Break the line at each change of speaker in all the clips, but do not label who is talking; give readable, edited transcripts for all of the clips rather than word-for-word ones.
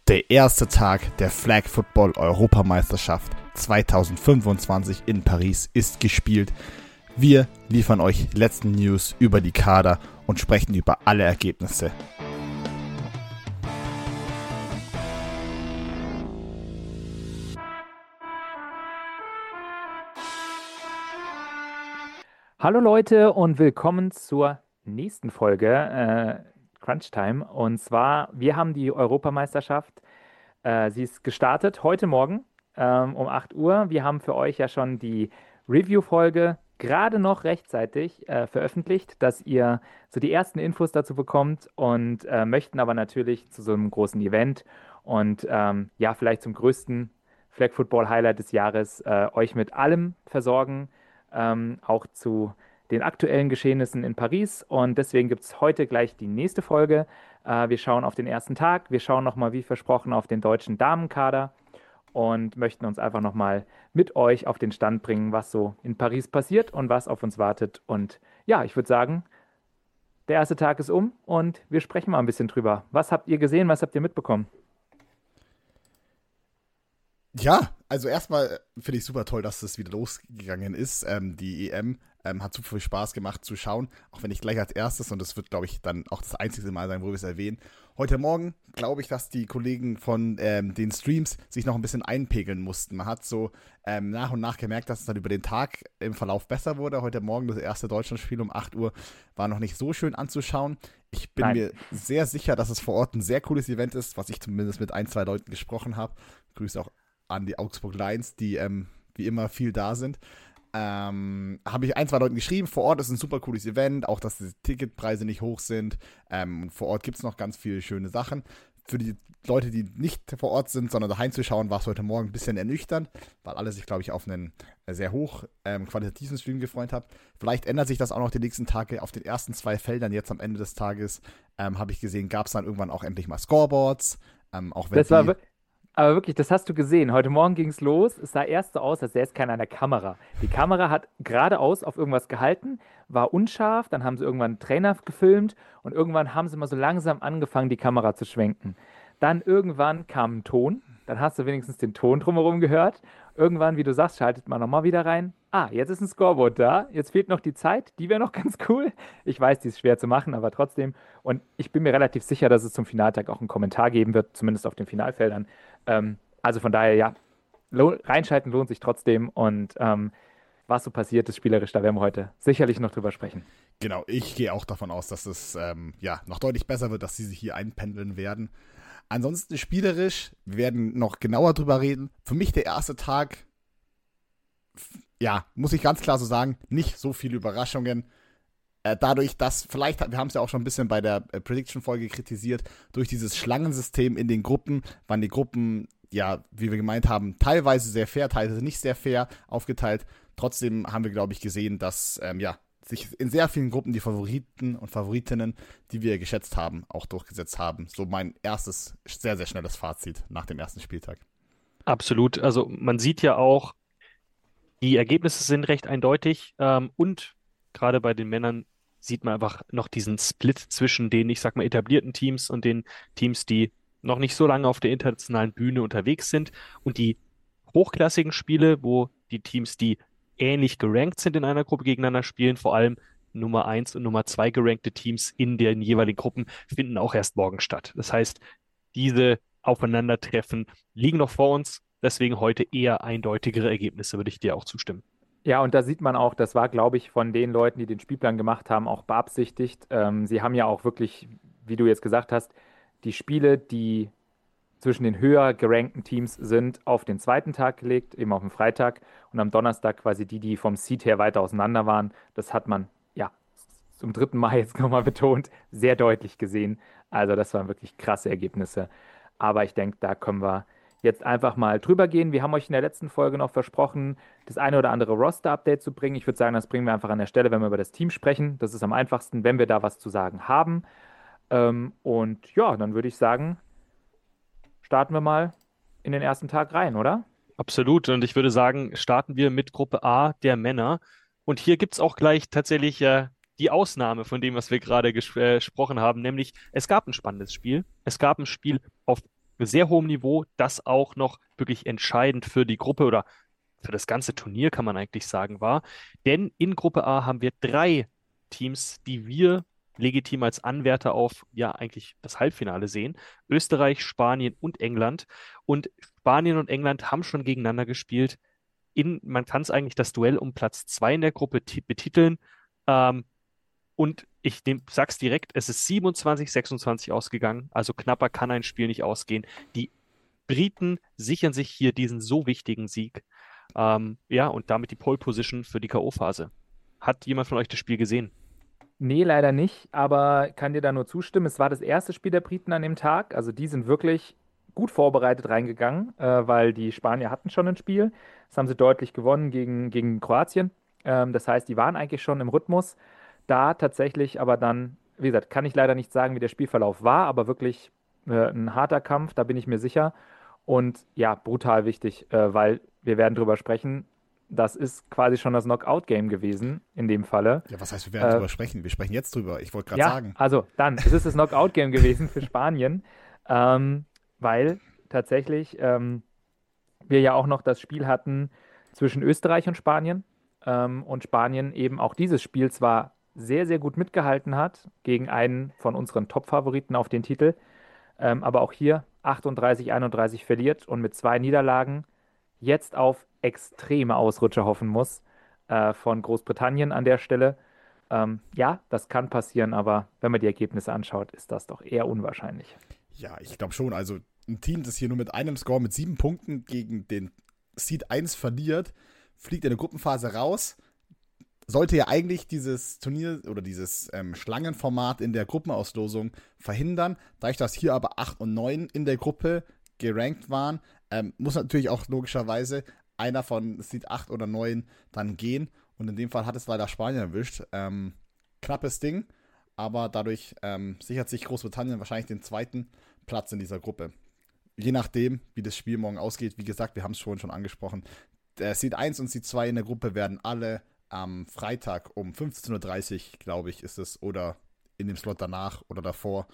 Der erste Tag der Flag Football Europameisterschaft 2025 in Paris ist gespielt. Wir liefern euch letzten News über die Kader und sprechen über alle Ergebnisse.
Hallo Leute und willkommen zur nächsten Folge Crunch Time. Und zwar, wir haben die Europameisterschaft. Sie ist gestartet heute Morgen um 8 Uhr. Wir haben für euch ja schon die Review-Folge gerade noch rechtzeitig veröffentlicht, dass ihr so die ersten Infos dazu bekommt und möchten aber natürlich zu so einem großen Event und ja, vielleicht zum größten Flag Football Highlight des Jahres euch mit allem versorgen, auch zu den aktuellen Geschehnissen in Paris. Und deswegen gibt es heute gleich die nächste Folge. Wir schauen auf den ersten Tag. Wir schauen nochmal, wie versprochen, auf den deutschen Damenkader und möchten uns einfach nochmal mit euch auf den Stand bringen, was so in Paris passiert und was auf uns wartet. Und ja, ich würde sagen, der erste Tag ist um und wir sprechen mal ein bisschen drüber. Was habt ihr gesehen? Was habt ihr mitbekommen?
Ja, also erstmal finde ich super toll, dass es wieder losgegangen ist. Die EM hat super viel Spaß gemacht zu schauen, auch wenn ich gleich als erstes, und das wird, glaube ich, dann auch das einzige Mal sein, wo wir es erwähnen. Heute Morgen glaube ich, dass die Kollegen von den Streams sich noch ein bisschen einpegeln mussten. Man hat so nach und nach gemerkt, dass es dann über den Tag im Verlauf besser wurde. Heute Morgen, das erste Deutschlandspiel um 8 Uhr, war noch nicht so schön anzuschauen. Ich bin
Nein.
mir sehr sicher, dass es vor Ort ein sehr cooles Event ist, was ich zumindest mit ein, zwei Leuten gesprochen habe. Grüße auch an die Augsburg Lions, die wie immer viel da sind. Habe ich ein, zwei Leuten geschrieben. Vor Ort ist ein super cooles Event, auch dass die Ticketpreise nicht hoch sind. Vor Ort gibt es noch ganz viele schöne Sachen. Für die Leute, die nicht vor Ort sind, sondern daheim zu schauen, war es heute Morgen ein bisschen ernüchternd, weil alle sich, glaube ich, auf einen sehr hoch qualitativen Stream gefreut haben. Vielleicht ändert sich das auch noch die nächsten Tage. Auf den ersten zwei Feldern jetzt am Ende des Tages habe ich gesehen, gab es dann irgendwann auch endlich mal Scoreboards. Auch wenn
Das war,
die
wir- aber wirklich, das hast du gesehen. Heute Morgen ging es los. Es sah erst so aus, als sähe es keiner an der Kamera. Die Kamera hat geradeaus auf irgendwas gehalten, war unscharf. Dann haben sie irgendwann einen Trainer gefilmt und irgendwann haben sie mal so langsam angefangen, die Kamera zu schwenken. Dann irgendwann kam ein Ton. Dann hast du wenigstens den Ton drumherum gehört. Irgendwann, wie du sagst, schaltet man nochmal wieder rein. Ah, jetzt ist ein Scoreboard da. Jetzt fehlt noch die Zeit. Die wäre noch ganz cool. Ich weiß, die ist schwer zu machen, aber trotzdem. Und ich bin mir relativ sicher, dass es zum Finaltag auch einen Kommentar geben wird, zumindest auf den Finalfeldern. Also von daher, ja, reinschalten lohnt sich trotzdem. Und was so passiert ist spielerisch, da werden wir heute sicherlich noch drüber sprechen.
Genau, ich gehe auch davon aus, dass es noch deutlich besser wird, dass sie sich hier einpendeln werden. Ansonsten spielerisch, wir werden noch genauer drüber reden. Für mich der erste Tag, ja, muss ich ganz klar so sagen, nicht so viele Überraschungen. Dadurch, dass vielleicht, wir haben es ja auch schon ein bisschen bei der Prediction-Folge kritisiert, durch dieses Schlangensystem in den Gruppen, waren die Gruppen, ja, wie wir gemeint haben, teilweise sehr fair, teilweise nicht sehr fair aufgeteilt. Trotzdem haben wir, glaube ich, gesehen, dass, sich in sehr vielen Gruppen die Favoriten und Favoritinnen, die wir geschätzt haben, auch durchgesetzt haben. So mein erstes, sehr, sehr schnelles Fazit nach dem ersten Spieltag.
Absolut. Also man sieht ja auch, die Ergebnisse sind recht eindeutig und gerade bei den Männern sieht man einfach noch diesen Split zwischen den, ich sag mal, etablierten Teams und den Teams, die noch nicht so lange auf der internationalen Bühne unterwegs sind. Und die hochklassigen Spiele, wo die Teams, die ähnlich gerankt sind in einer Gruppe gegeneinander spielen, vor allem Nummer eins und Nummer 2 gerankte Teams in den jeweiligen Gruppen, finden auch erst morgen statt. Das heißt, diese Aufeinandertreffen liegen noch vor uns. Deswegen heute eher eindeutigere Ergebnisse, würde ich dir auch zustimmen.
Ja, und da sieht man auch, das war, glaube ich, von den Leuten, die den Spielplan gemacht haben, auch beabsichtigt. Sie haben ja auch wirklich, wie du jetzt gesagt hast, die Spiele, die zwischen den höher gerankten Teams sind, auf den zweiten Tag gelegt, eben auf den Freitag. Und am Donnerstag quasi die, die vom Seed her weiter auseinander waren. Das hat man, ja, zum dritten Mal jetzt nochmal betont, sehr deutlich gesehen. Also das waren wirklich krasse Ergebnisse. Aber ich denke, da können wir jetzt einfach mal drüber gehen. Wir haben euch in der letzten Folge noch versprochen, das eine oder andere Roster-Update zu bringen. Ich würde sagen, das bringen wir einfach an der Stelle, wenn wir über das Team sprechen. Das ist am einfachsten, wenn wir da was zu sagen haben. Und ja, dann würde ich sagen, starten wir mal in den ersten Tag rein, oder?
Absolut. Und ich würde sagen, starten wir mit Gruppe A der Männer. Und hier gibt es auch gleich tatsächlich die Ausnahme von dem, was wir gerade gesprochen haben, nämlich es gab ein spannendes Spiel. Es gab ein Spiel auf sehr hohem Niveau, das auch noch wirklich entscheidend für die Gruppe oder für das ganze Turnier, kann man eigentlich sagen, war. Denn in Gruppe A haben wir 3 Teams, die wir legitim als Anwärter auf ja eigentlich das Halbfinale sehen. Österreich, Spanien und England. Und Spanien und England haben schon gegeneinander gespielt. Man kann es eigentlich das Duell um Platz 2 in der Gruppe betiteln. Ähm, und sag's direkt, es ist 27-26 ausgegangen. Also knapper kann ein Spiel nicht ausgehen. Die Briten sichern sich hier diesen so wichtigen Sieg. Ja, und damit die Pole Position für die K.O.-Phase. Hat jemand von euch das Spiel gesehen?
Nee, leider nicht, aber kann dir da nur zustimmen. Es war das erste Spiel der Briten an dem Tag. Also die sind wirklich gut vorbereitet reingegangen, weil die Spanier hatten schon ein Spiel. Das haben sie deutlich gewonnen gegen Kroatien. Das heißt, die waren eigentlich schon im Rhythmus. Da tatsächlich aber dann, wie gesagt, kann ich leider nicht sagen, wie der Spielverlauf war, aber wirklich ein harter Kampf, da bin ich mir sicher. Und ja, brutal wichtig, weil wir werden drüber sprechen. Das ist quasi schon das Knockout-Game gewesen, in dem Falle.
Ja, was heißt, wir werden drüber sprechen? Wir sprechen jetzt drüber. Ich wollte gerade
Ja,
sagen.
also dann, es ist das Knockout-Game gewesen für Spanien, weil tatsächlich wir ja auch noch das Spiel hatten zwischen Österreich und Spanien eben auch dieses Spiel zwar sehr, sehr gut mitgehalten hat gegen einen von unseren Top-Favoriten auf den Titel, aber auch hier 38-31 verliert und mit 2 Niederlagen jetzt auf extreme Ausrutscher hoffen muss von Großbritannien an der Stelle. Ja, das kann passieren, aber wenn man die Ergebnisse anschaut, ist das doch eher unwahrscheinlich.
Ja, ich glaube schon. Also ein Team, das hier nur mit einem Score mit 7 Punkten gegen den Seed 1 verliert, fliegt in der Gruppenphase raus. Sollte ja eigentlich dieses Turnier oder dieses Schlangenformat in der Gruppenauslosung verhindern. Dadurch, dass hier aber 8 und 9 in der Gruppe gerankt waren, muss natürlich auch logischerweise einer von Seed 8 oder 9 dann gehen. Und in dem Fall hat es leider Spanien erwischt. Knappes Ding, aber dadurch sichert sich Großbritannien wahrscheinlich den 2. Platz in dieser Gruppe. Je nachdem, wie das Spiel morgen ausgeht. Wie gesagt, wir haben es vorhin schon angesprochen. Der Seed 1 und Seed 2 in der Gruppe werden alle am Freitag um 15:30 Uhr, glaube ich, ist es, oder in dem Slot danach oder davor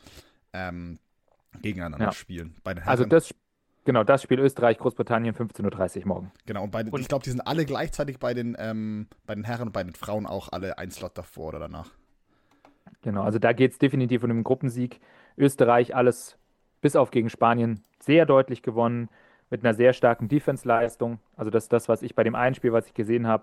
gegeneinander spielen. Bei den Herren.
Also das Spiel Österreich-Großbritannien 15:30 Uhr morgen.
Genau, und ich glaube, die sind alle gleichzeitig bei den Herren und bei den Frauen auch alle ein Slot davor oder danach.
Genau, also da geht es definitiv um den Gruppensieg. Österreich alles bis auf gegen Spanien sehr deutlich gewonnen, mit einer sehr starken Defense-Leistung. Also das ist das, was ich bei dem einen Spiel, was ich gesehen habe,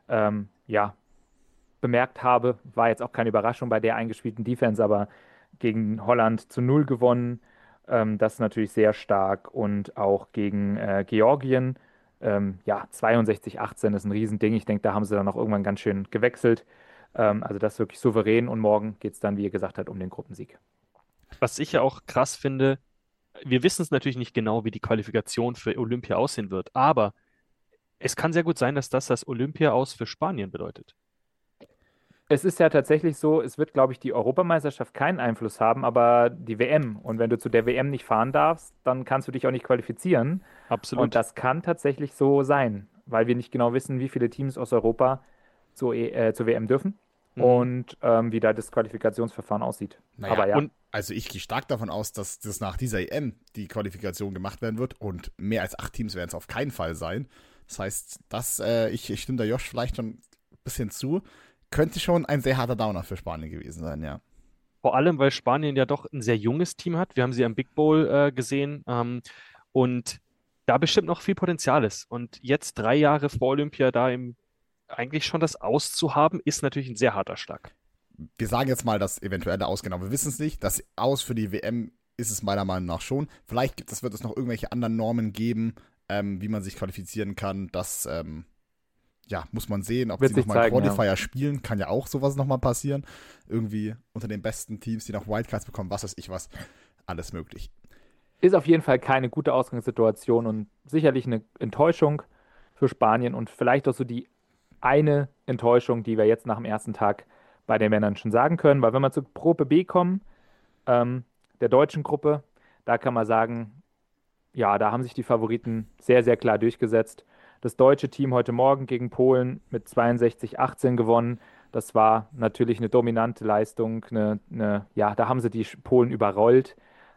ja, bemerkt habe. War jetzt auch keine Überraschung bei der eingespielten Defense, aber gegen Holland zu 0 gewonnen. Das ist natürlich sehr stark. Und auch gegen Georgien, ja, 62-18 ist ein Riesending. Ich denke, da haben sie dann auch irgendwann ganz schön gewechselt. Also das ist wirklich souverän. Und morgen geht es dann, wie ihr gesagt habt, um den Gruppensieg.
Was ich ja auch krass finde, wir wissen es natürlich nicht genau, wie die Qualifikation für Olympia aussehen wird, aber es kann sehr gut sein, dass das Olympia aus für Spanien bedeutet.
Es ist ja tatsächlich so, es wird, glaube ich, die Europameisterschaft keinen Einfluss haben, aber die WM. Und wenn du zu der WM nicht fahren darfst, dann kannst du dich auch nicht qualifizieren. Und
Absolut.
das kann tatsächlich so sein, weil wir nicht genau wissen, wie viele Teams aus Europa zur WM dürfen
Mhm.
und wie da das Qualifikationsverfahren aussieht.
Naja,
Aber ja,
Und
also ich gehe stark davon aus, dass das nach dieser EM die Qualifikation gemacht werden wird und mehr als 8 Teams werden es auf keinen Fall sein. Das heißt, ich stimme da Josh vielleicht schon ein bisschen zu, könnte schon ein sehr harter Downer für Spanien gewesen sein, ja.
vor allem, weil Spanien ja doch ein sehr junges Team hat. Wir haben sie am Big Bowl gesehen und da bestimmt noch viel Potenzial ist. Und jetzt 3 Jahre vor Olympia da eigentlich schon das auszuhaben, ist natürlich ein sehr harter Schlag.
Wir sagen jetzt mal das eventuelle Aus, genau. Wir wissen es nicht. Das Aus für die WM ist es meiner Meinung nach schon. Vielleicht wird es noch irgendwelche anderen Normen geben, wie man sich qualifizieren kann. Das ja, muss man sehen, ob
wird
sie
sich
nochmal
zeigen,
Qualifier
ja.
spielen. Kann ja auch sowas nochmal passieren. Irgendwie unter den besten Teams, die noch Wildcards bekommen, was weiß ich was. Alles möglich.
Ist auf jeden Fall keine gute Ausgangssituation und sicherlich eine Enttäuschung für Spanien und vielleicht auch so die eine Enttäuschung, die wir jetzt nach dem ersten Tag bei den Männern schon sagen können. Weil wenn wir zur Gruppe B kommen, der deutschen Gruppe, da kann man sagen, ja, da haben sich die Favoriten sehr, sehr klar durchgesetzt. Das deutsche Team heute Morgen gegen Polen mit 62-18 gewonnen. Das war natürlich eine dominante Leistung. Ja, da haben sie die Polen überrollt.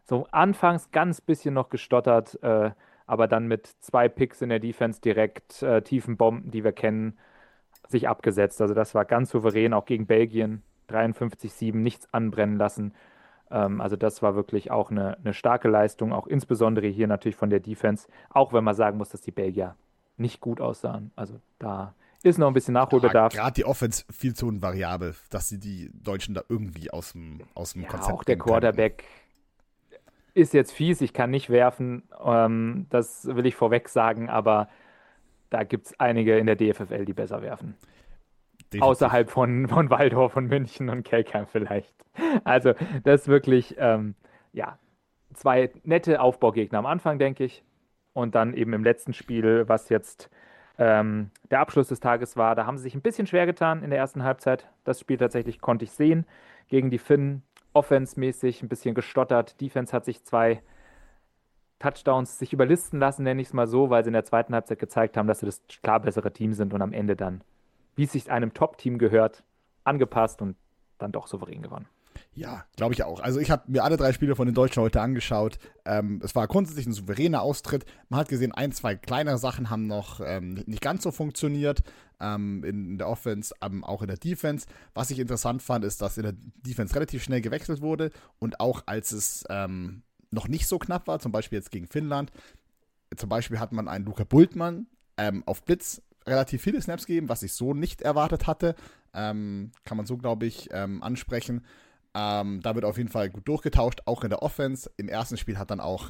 So anfangs ganz bisschen noch gestottert, aber dann mit 2 Picks in der Defense direkt tiefen Bomben, die wir kennen, sich abgesetzt. Also das war ganz souverän, auch gegen Belgien. 53-7, nichts anbrennen lassen. Also das war wirklich auch eine starke Leistung, auch insbesondere hier natürlich von der Defense, auch wenn man sagen muss, dass die Belgier nicht gut aussahen. Also da ist noch ein bisschen
Ja,
Nachholbedarf.
gerade die Offense viel zu unvariabel, dass sie die Deutschen da irgendwie aus dem
Ja,
Konzept
auch der
bringen könnten.
Quarterback ist jetzt fies, ich kann nicht werfen, das will ich vorweg sagen, aber da gibt es einige in der DFFL, die besser werfen.
Definitiv.
Außerhalb von Waldorf und München und Kelkheim vielleicht. Also das ist wirklich, ja, 2 nette Aufbaugegner am Anfang, denke ich. Und dann eben im letzten Spiel, was jetzt der Abschluss des Tages war, da haben sie sich ein bisschen schwer getan in der ersten Halbzeit. Das Spiel tatsächlich konnte ich sehen. Gegen die Finnen, offense-mäßig ein bisschen gestottert. Defense hat sich 2 Touchdowns sich überlisten lassen, nenne ich es mal so, weil sie in der zweiten Halbzeit gezeigt haben, dass sie das klar bessere Team sind und am Ende dann, wie es sich einem Top-Team gehört, angepasst und dann doch souverän gewonnen.
Ja, glaube ich auch. Also ich habe mir alle 3 Spiele von den Deutschen heute angeschaut. Es war grundsätzlich ein souveräner Austritt. Man hat gesehen, 1, 2 kleinere Sachen haben noch nicht ganz so funktioniert in der Offense, auch in der Defense. Was ich interessant fand, ist, dass in der Defense relativ schnell gewechselt wurde und auch als es noch nicht so knapp war, zum Beispiel jetzt gegen Finnland, zum Beispiel hat man einen Luca Bultmann auf Blitz relativ viele Snaps gegeben, was ich so nicht erwartet hatte. Kann man so, glaube ich, ansprechen. Da wird auf jeden Fall gut durchgetauscht, auch in der Offense. Im ersten Spiel hat dann auch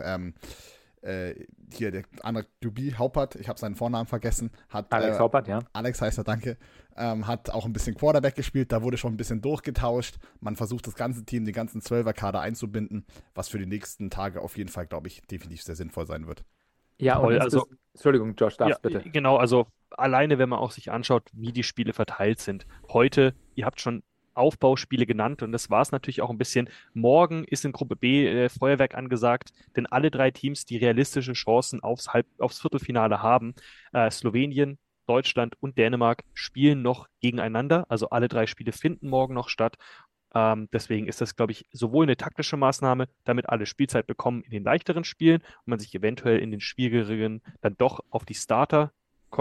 hier der andere QB, Haupert, ich habe seinen Vornamen vergessen, hat
Alex Haupert, ja.
Alex heißt er, danke, hat auch ein bisschen Quarterback gespielt, da wurde schon ein bisschen durchgetauscht. Man versucht das ganze Team, den ganzen 12er-Kader einzubinden, was für die nächsten Tage auf jeden Fall, glaube ich, definitiv sehr sinnvoll sein wird.
Ja, und
Toll. Also,
Entschuldigung, Josh,
ja,
darfst bitte.
genau, also alleine, wenn man auch sich anschaut, wie die Spiele verteilt sind. Heute, ihr habt schon Aufbauspiele genannt und das war es natürlich auch ein bisschen. Morgen ist in Gruppe B Feuerwerk angesagt, denn alle 3 Teams, die realistische Chancen aufs Viertelfinale haben, Slowenien, Deutschland und Dänemark, spielen noch gegeneinander. Also alle 3 Spiele finden morgen noch statt. Deswegen ist das, glaube ich, sowohl eine taktische Maßnahme, damit alle Spielzeit bekommen in den leichteren Spielen und man sich eventuell in den schwierigeren dann doch auf die Starter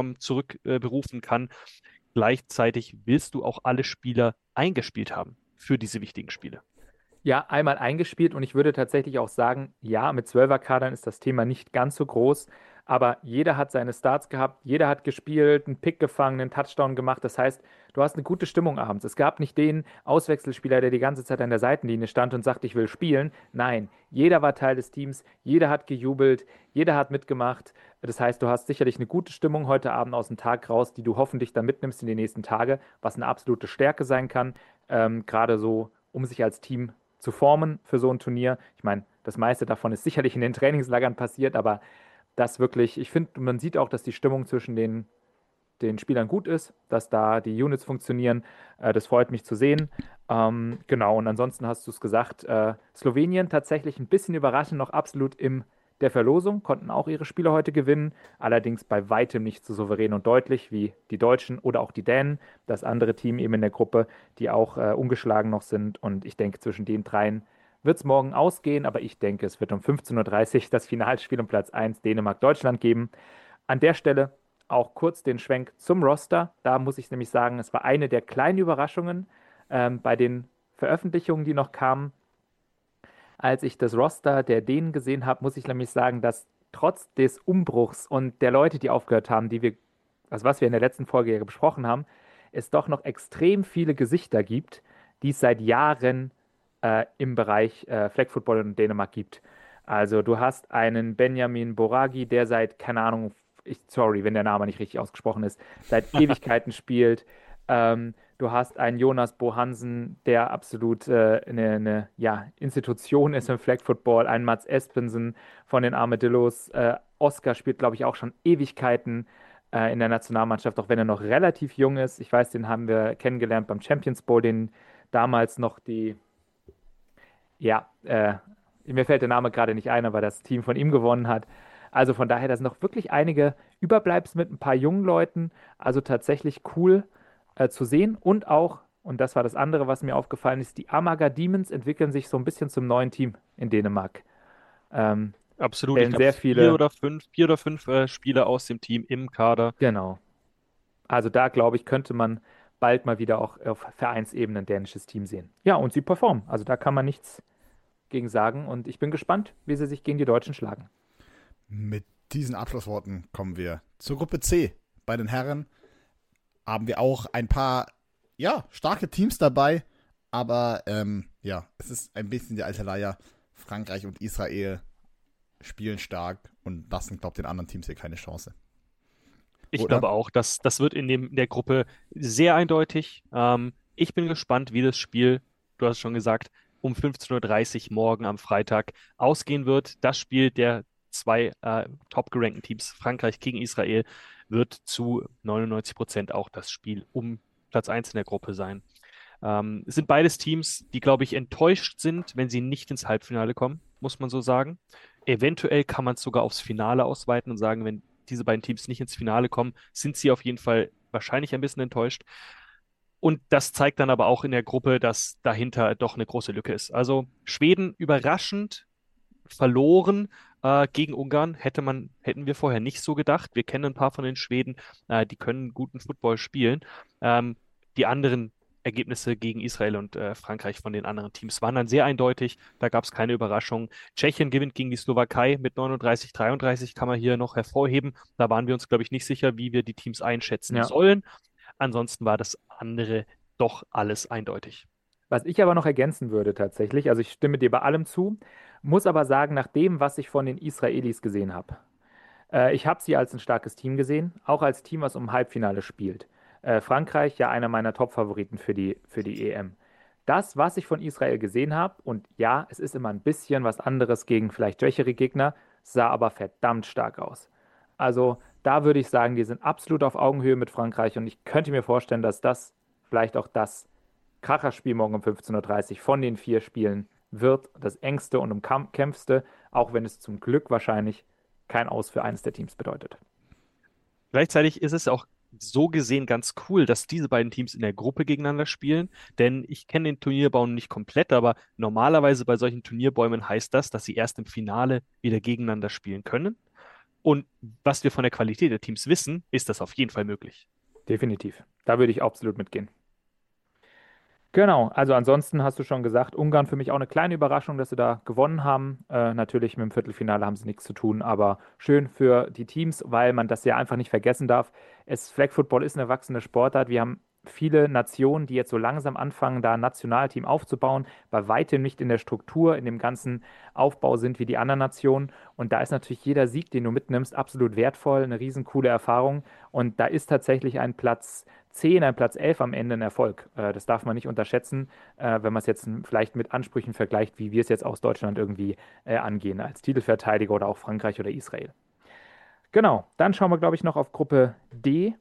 berufen kann. Gleichzeitig willst du auch alle Spieler eingespielt haben für diese wichtigen Spiele.
Ja, einmal eingespielt und ich würde tatsächlich auch sagen, ja, mit 12er-Kadern ist das Thema nicht ganz so groß, aber jeder hat seine Starts gehabt, jeder hat gespielt, einen Pick gefangen, einen Touchdown gemacht. Das heißt, du hast eine gute Stimmung abends. Es gab nicht den Auswechselspieler, der die ganze Zeit an der Seitenlinie stand und sagt, ich will spielen. Nein, jeder war Teil des Teams, jeder hat gejubelt, jeder hat mitgemacht. Das heißt, du hast sicherlich eine gute Stimmung heute Abend aus dem Tag raus, die du hoffentlich dann mitnimmst in die nächsten Tage, was eine absolute Stärke sein kann, gerade so, um sich als Team zu formen für so ein Turnier. Ich meine, das meiste davon ist sicherlich in den Trainingslagern passiert, aber das wirklich, ich finde, man sieht auch, dass die Stimmung zwischen den Spielern gut ist, dass da die Units funktionieren. Das freut mich zu sehen. Genau, und ansonsten hast du es gesagt, Slowenien tatsächlich ein bisschen überraschend noch absolut in der Verlosung, konnten auch ihre Spiele heute gewinnen, allerdings bei weitem nicht so souverän und deutlich wie die Deutschen oder auch die Dänen, das andere Team eben in der Gruppe, die auch ungeschlagen noch sind. Und ich denke, zwischen den dreien wird es morgen ausgehen, aber ich denke, es wird um 15:30 Uhr das Finalspiel um Platz 1 Dänemark-Deutschland geben. An der Stelle auch kurz den Schwenk zum Roster. Da muss ich nämlich sagen, es war eine der kleinen Überraschungen bei den Veröffentlichungen, die noch kamen. Als ich das Roster der Dänen gesehen habe, muss ich nämlich sagen, dass trotz des Umbruchs und der Leute, die aufgehört haben, also was wir in der letzten Folge ja besprochen haben, es doch noch extrem viele Gesichter gibt, die es seit Jahren im Bereich Flag Football in Dänemark gibt. Also du hast einen Benjamin Boragi, der seit, keine Ahnung, sorry, wenn der Name nicht richtig ausgesprochen ist, seit Ewigkeiten spielt. Du hast einen Jonas Bohansen, der absolut eine ja, Institution ist im Flag Football, einen Mats Espensen von den Armadillos. Oscar spielt, glaube ich, auch schon Ewigkeiten in der Nationalmannschaft, auch wenn er noch relativ jung ist. Ich weiß, den haben wir kennengelernt beim Champions Bowl, den damals noch ja, mir fällt der Name gerade nicht ein, aber das Team von ihm gewonnen hat. Also von daher, da sind noch wirklich einige Überbleibsel mit ein paar jungen Leuten. Also tatsächlich cool zu sehen. Und auch, und das war das andere, was mir aufgefallen ist, die Amager Demons entwickeln sich so ein bisschen zum neuen Team in Dänemark. Ähm,
Absolut. Ich
Stellen
glaube,
sehr viele,
vier oder fünf Spieler aus dem Team im Kader.
genau. Also da, glaube ich, könnte man bald mal wieder auch auf Vereinsebene ein dänisches Team sehen. Ja, und sie performen. Also da kann man nichts gegen sagen. Und ich bin gespannt, wie sie sich gegen die Deutschen schlagen.
Mit diesen Abschlussworten kommen wir zur Gruppe C. Bei den Herren haben wir auch ein paar, ja, starke Teams dabei. Aber ja, es ist ein bisschen die alte Leier. Frankreich und Israel spielen stark und lassen, glaube ich, den anderen Teams hier keine Chance.
Ich
Oder?
glaube auch, das wird in der Gruppe sehr eindeutig. Ich bin gespannt, wie das Spiel, du hast es schon gesagt, um 15:30 Uhr morgen am Freitag ausgehen wird. Das Spiel der zwei top gerankten Teams, Frankreich gegen Israel, wird zu 99% auch das Spiel um Platz 1 in der Gruppe sein. Es sind beides Teams, die, glaube ich, enttäuscht sind, wenn sie nicht ins Halbfinale kommen, muss man so sagen. Eventuell kann man es sogar aufs Finale ausweiten und sagen, wenn diese beiden Teams nicht ins Finale kommen, sind sie auf jeden Fall wahrscheinlich ein bisschen enttäuscht. Und das zeigt dann aber auch in der Gruppe, dass dahinter doch eine große Lücke ist. Also Schweden überraschend verloren gegen Ungarn. Hätten wir vorher nicht so gedacht. Wir kennen ein paar von den Schweden, die können guten Football spielen. Die anderen Ergebnisse gegen Israel und Frankreich von den anderen Teams waren dann sehr eindeutig. Da gab es keine Überraschung. Tschechien gewinnt gegen die Slowakei mit 39-33, kann man hier noch hervorheben. Da waren wir uns, glaube ich, nicht sicher, wie wir die Teams einschätzen
Ja.
sollen. Ansonsten war das andere doch alles eindeutig.
Was ich aber noch ergänzen würde tatsächlich, also ich stimme dir bei allem zu, muss aber sagen, nach dem, was ich von den Israelis gesehen habe, ich habe sie als ein starkes Team gesehen, auch als Team, was um Halbfinale spielt. Frankreich ja einer meiner Top-Favoriten für die EM. Das, was ich von Israel gesehen habe, und ja, es ist immer ein bisschen was anderes gegen vielleicht schwächere Gegner, sah aber verdammt stark aus. Also da würde ich sagen, die sind absolut auf Augenhöhe mit Frankreich und ich könnte mir vorstellen, dass das vielleicht auch das Kracherspiel morgen um 15:30 Uhr von den 4 Spielen wird, das engste und umkämpfste, auch wenn es zum Glück wahrscheinlich kein Aus für eines der Teams bedeutet.
Gleichzeitig ist es auch so gesehen ganz cool, dass diese beiden Teams in der Gruppe gegeneinander spielen, denn ich kenne den Turnierbaum nicht komplett, aber normalerweise bei solchen Turnierbäumen heißt das, dass sie erst im Finale wieder gegeneinander spielen können. Und was wir von der Qualität der Teams wissen, ist das auf jeden Fall möglich.
Definitiv. Da würde ich absolut mitgehen. Genau, also ansonsten hast du schon gesagt, Ungarn für mich auch eine kleine Überraschung, dass sie da gewonnen haben. Natürlich mit dem Viertelfinale haben sie nichts zu tun, aber schön für die Teams, weil man das ja einfach nicht vergessen darf. Flag Football ist eine wachsende Sportart. Wir haben viele Nationen, die jetzt so langsam anfangen, da ein Nationalteam aufzubauen, bei weitem nicht in der Struktur, in dem ganzen Aufbau sind wie die anderen Nationen. Und da ist natürlich jeder Sieg, den du mitnimmst, absolut wertvoll, eine riesencoole Erfahrung. Und da ist tatsächlich ein Platz 10, ein Platz 11 am Ende ein Erfolg. Das darf man nicht unterschätzen, wenn man es jetzt vielleicht mit Ansprüchen vergleicht, wie wir es jetzt aus Deutschland irgendwie angehen, als Titelverteidiger oder auch Frankreich oder Israel. Genau, dann schauen wir, glaube ich, noch auf Gruppe D.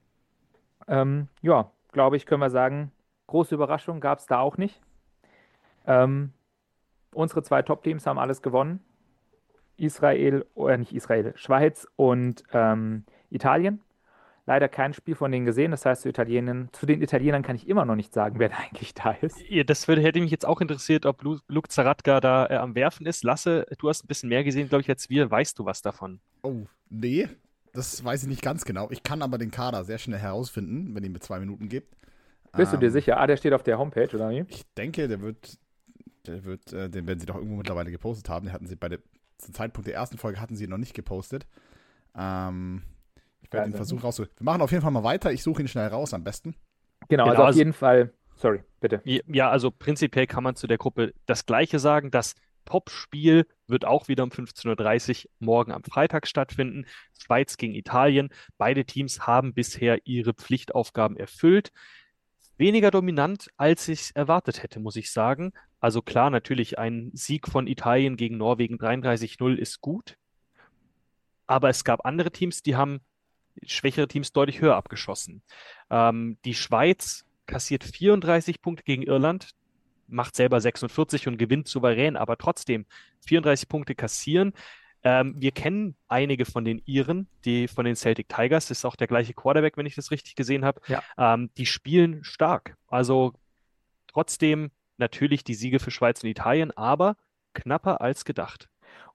Ja, glaube ich, können wir sagen, große Überraschung gab es da auch nicht. Ähm, Unsere 2 Top-Teams haben alles gewonnen. Israel, oder nicht Israel, Schweiz und Italien. Leider kein Spiel von denen gesehen. Das heißt, zu den Italienern kann ich immer noch nicht sagen, wer da eigentlich da ist.
Ja, hätte mich jetzt auch interessiert, ob Luke Zaratka da am Werfen ist. Lasse, du hast ein bisschen mehr gesehen, glaube ich, als wir. Weißt du was davon?
Oh, nee, das weiß ich nicht ganz genau. Ich kann aber den Kader sehr schnell herausfinden, wenn ihr mir 2 Minuten gibt.
Bist du dir sicher? Ah, der steht auf der Homepage, oder wie?
Ich denke, den werden sie doch irgendwo mittlerweile gepostet haben. Den hatten sie zum Zeitpunkt der ersten Folge hatten sie ihn noch nicht gepostet. Ich werde den Versuch raussuchen. Wir machen auf jeden Fall mal weiter. Ich suche ihn schnell raus am besten.
Genau, also auf jeden Fall. Sorry, bitte.
Ja, also prinzipiell kann man zu der Gruppe das Gleiche sagen. Das Topspiel wird auch wieder um 15:30 Uhr morgen am Freitag stattfinden. Schweiz gegen Italien. Beide Teams haben bisher ihre Pflichtaufgaben erfüllt. Weniger dominant, als ich erwartet hätte, muss ich sagen. Also klar, natürlich ein Sieg von Italien gegen Norwegen 33-0 ist gut. Aber es gab andere Teams, die haben schwächere Teams deutlich höher abgeschossen. Die Schweiz kassiert 34 Punkte gegen Irland, macht selber 46 und gewinnt souverän, aber trotzdem 34 Punkte kassieren. Wir kennen einige von den Iren, die von den Celtic Tigers, das ist auch der gleiche Quarterback, wenn ich das richtig gesehen habe.
Ja.
Die spielen stark. Also trotzdem natürlich die Siege für Schweiz und Italien, aber knapper als gedacht.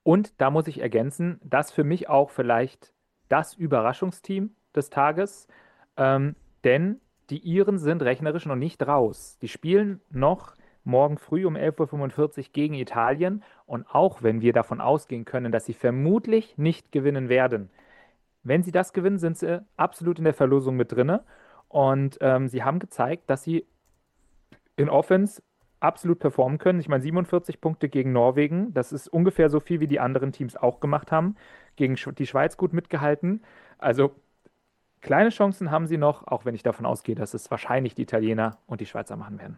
Und da muss ich ergänzen, das für mich auch vielleicht das Überraschungsteam des Tages, ähm, denn die Iren sind rechnerisch noch nicht raus. Die spielen noch morgen früh um 11:45 Uhr gegen Italien. Und auch wenn wir davon ausgehen können, dass sie vermutlich nicht gewinnen werden, wenn sie das gewinnen, sind sie absolut in der Verlosung mit drinne. Und sie haben gezeigt, dass sie in Offense absolut performen können. Ich meine, 47 Punkte gegen Norwegen, das ist ungefähr so viel, wie die anderen Teams auch gemacht haben. Gegen die Schweiz gut mitgehalten. Also kleine Chancen haben sie noch, auch wenn ich davon ausgehe, dass es wahrscheinlich die Italiener und die Schweizer machen werden.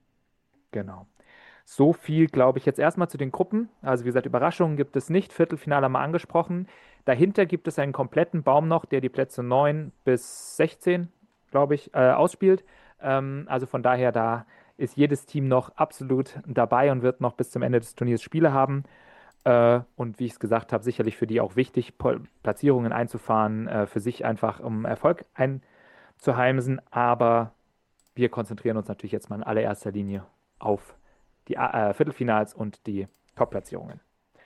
Genau. So viel, glaube ich, jetzt erstmal zu den Gruppen. Also wie gesagt, Überraschungen gibt es nicht. Viertelfinale haben wir angesprochen. Dahinter gibt es einen kompletten Baum noch, der die Plätze 9 bis 16, glaube ich, ausspielt. Also von daher, da ist jedes Team noch absolut dabei und wird noch bis zum Ende des Turniers Spiele haben. Und wie ich es gesagt habe, sicherlich für die auch wichtig, Platzierungen einzufahren, für sich einfach um Erfolg einzuheimsen. Aber wir konzentrieren uns natürlich jetzt mal in allererster Linie auf die Viertelfinals und die Top-Platzierungen.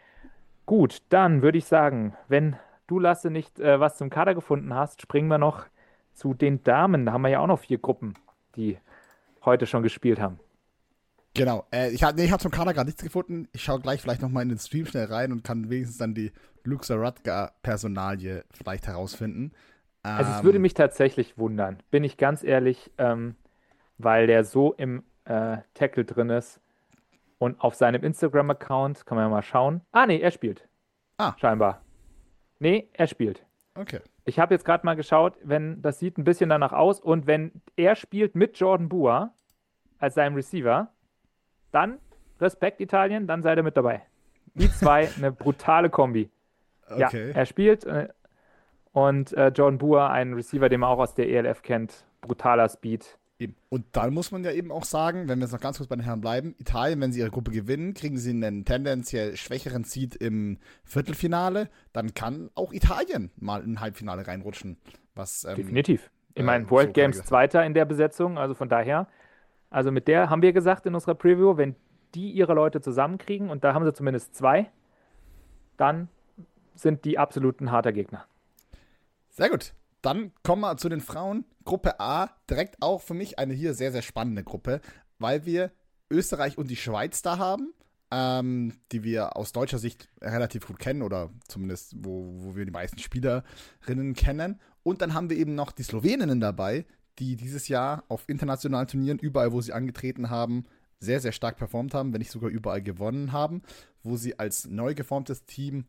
Gut, dann würde ich sagen, wenn du, Lasse, nicht was zum Kader gefunden hast, springen wir noch zu den Damen. Da haben wir ja auch noch 4 Gruppen, die heute schon gespielt haben.
Genau. Ich hab zum Kader gerade nichts gefunden. Ich schaue gleich vielleicht nochmal in den Stream schnell rein und kann wenigstens dann die Luxa Radka-Personalie vielleicht herausfinden.
Also es würde mich tatsächlich wundern, bin ich ganz ehrlich, weil der so im Tackle drin ist. Und auf seinem Instagram-Account kann man ja mal schauen. Ah, nee, er spielt.
Ah.
Scheinbar. Nee, er spielt.
Okay.
Ich habe jetzt gerade mal geschaut, das sieht ein bisschen danach aus. Und wenn er spielt mit Jordan Bua als seinem Receiver, dann Respekt Italien, dann seid ihr mit dabei. Die zwei, eine brutale Kombi. Ja,
Okay.
er spielt und Jordan Bua, ein Receiver, den man auch aus der ELF kennt. Brutaler Speed.
Eben. Und dann muss man ja eben auch sagen, wenn wir jetzt noch ganz kurz bei den Herren bleiben, Italien, wenn sie ihre Gruppe gewinnen, kriegen sie einen tendenziell schwächeren Seed im Viertelfinale, dann kann auch Italien mal in ein Halbfinale reinrutschen. Was,
Definitiv. Ich meine, World
so
Games
gesagt.
Zweiter in der Besetzung, also von daher, also mit der haben wir gesagt in unserer Preview, wenn die ihre Leute zusammenkriegen, und da haben sie zumindest 2, dann sind die absolut ein harter Gegner.
Sehr gut. Dann kommen wir zu den Frauen. Gruppe A, direkt auch für mich eine hier sehr, sehr spannende Gruppe, weil wir Österreich und die Schweiz da haben, die wir aus deutscher Sicht relativ gut kennen oder zumindest, wo wir die meisten Spielerinnen kennen. Und dann haben wir eben noch die Sloweninnen dabei, die dieses Jahr auf internationalen Turnieren, überall, wo sie angetreten haben, sehr, sehr stark performt haben, wenn nicht sogar überall gewonnen haben, wo sie als neu geformtes Team,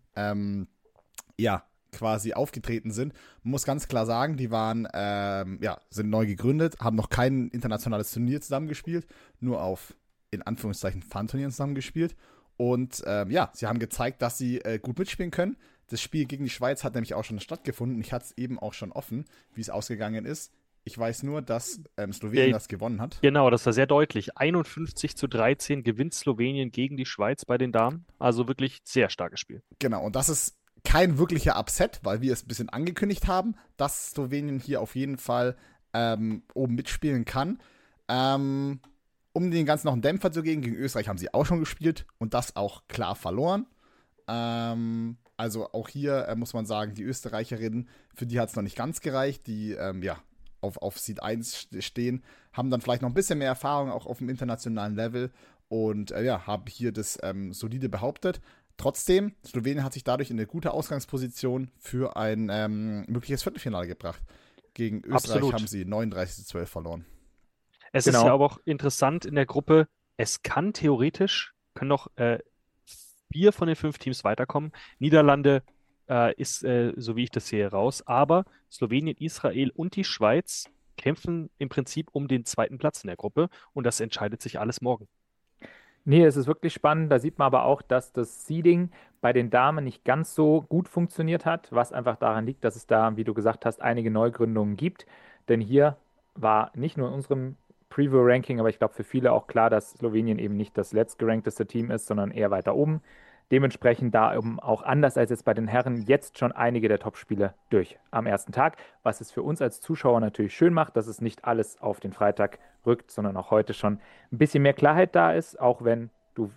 quasi aufgetreten sind. Man muss ganz klar sagen, die waren, sind neu gegründet, haben noch kein internationales Turnier zusammengespielt, nur auf, in Anführungszeichen, Fun-Turnieren zusammengespielt. Und sie haben gezeigt, dass sie gut mitspielen können. Das Spiel gegen die Schweiz hat nämlich auch schon stattgefunden. Ich hatte es eben auch schon offen, wie es ausgegangen ist. Ich weiß nur, dass Slowenien das gewonnen hat.
Genau, das war sehr deutlich. 51:13 gewinnt Slowenien gegen die Schweiz bei den Damen. Also wirklich sehr starkes Spiel.
Genau, und das ist kein wirklicher Upset, weil wir es ein bisschen angekündigt haben, dass Slowenien hier auf jeden Fall oben mitspielen kann. Um den Ganzen noch einen Dämpfer zu geben, gegen Österreich haben sie auch schon gespielt und das auch klar verloren. Also auch hier muss man sagen, die Österreicherinnen, für die hat es noch nicht ganz gereicht, die auf Seed 1 stehen, haben dann vielleicht noch ein bisschen mehr Erfahrung auch auf dem internationalen Level und haben hier das solide behauptet. Trotzdem, Slowenien hat sich dadurch in eine gute Ausgangsposition für ein mögliches Viertelfinale gebracht. Gegen Österreich
Absolut.
haben sie 39:12 verloren.
Es
Genau.
ist ja aber auch interessant in der Gruppe, es können noch 4 von den 5 Teams weiterkommen. Niederlande ist, so wie ich das sehe, raus, aber Slowenien, Israel und die Schweiz kämpfen im Prinzip um den 2. Platz in der Gruppe und das entscheidet sich alles morgen.
Nee, es ist wirklich spannend. Da sieht man aber auch, dass das Seeding bei den Damen nicht ganz so gut funktioniert hat, was einfach daran liegt, dass es da, wie du gesagt hast, einige Neugründungen gibt. Denn hier war nicht nur in unserem Preview-Ranking, aber ich glaube für viele auch klar, dass Slowenien eben nicht das letztgerankteste Team ist, sondern eher weiter oben. Dementsprechend da eben auch anders als jetzt bei den Herren jetzt schon einige der Topspiele durch am ersten Tag, was es für uns als Zuschauer natürlich schön macht, dass es nicht alles auf den Freitag rückt, sondern auch heute schon ein bisschen mehr Klarheit da ist, auch wenn du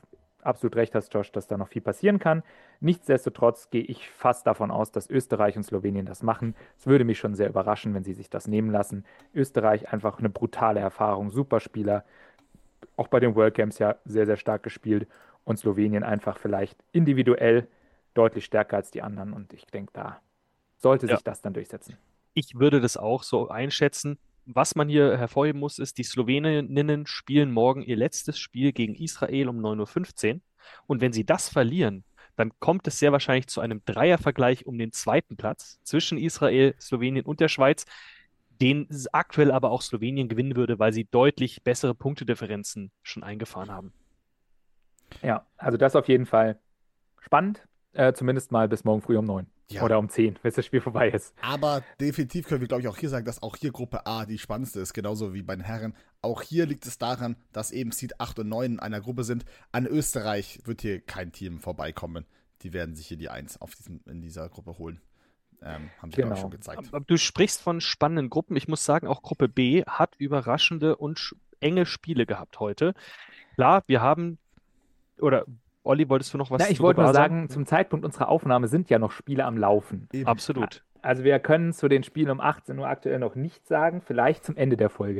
absolut recht hast, Josh, dass da noch viel passieren kann. Nichtsdestotrotz gehe ich fast davon aus, dass Österreich und Slowenien das machen. Es würde mich schon sehr überraschen, wenn sie sich das nehmen lassen. Österreich einfach eine brutale Erfahrung, super Spieler, auch bei den World Camps ja sehr, sehr stark gespielt und Slowenien einfach vielleicht individuell deutlich stärker als die anderen und ich denke, da sollte
Ja,
sich das dann durchsetzen.
ich würde das auch so einschätzen. Was man hier hervorheben muss, ist, die Sloweninnen spielen morgen ihr letztes Spiel gegen Israel um 9:15 Uhr. Und wenn sie das verlieren, dann kommt es sehr wahrscheinlich zu einem Dreiervergleich um den zweiten Platz zwischen Israel, Slowenien und der Schweiz, den aktuell aber auch Slowenien gewinnen würde, weil sie deutlich bessere Punktedifferenzen schon eingefahren haben.
Ja, also das auf jeden Fall spannend, zumindest mal bis morgen früh um 9
Ja.
oder um 10, bis das Spiel vorbei ist.
Aber definitiv können wir, glaube ich, auch hier sagen, dass auch hier Gruppe A die spannendste ist, genauso wie bei den Herren. Auch hier liegt es daran, dass eben Seed 8 und 9 in einer Gruppe sind. An Österreich wird hier kein Team vorbeikommen. Die werden sich hier die 1 in dieser Gruppe holen. Haben sie, glaube ich, schon gezeigt.
Aber du sprichst von spannenden Gruppen. Ich muss sagen, auch Gruppe B hat überraschende und enge Spiele gehabt heute. Klar, wir haben, oder Olli, wolltest du noch was
Na, ich
zu
wollte
Gruppe
nur
A
sagen, zum Zeitpunkt unserer Aufnahme sind ja noch Spiele am Laufen.
Eben.
Absolut.
Also wir können zu den Spielen um 18 Uhr aktuell noch nichts sagen, vielleicht zum Ende der Folge.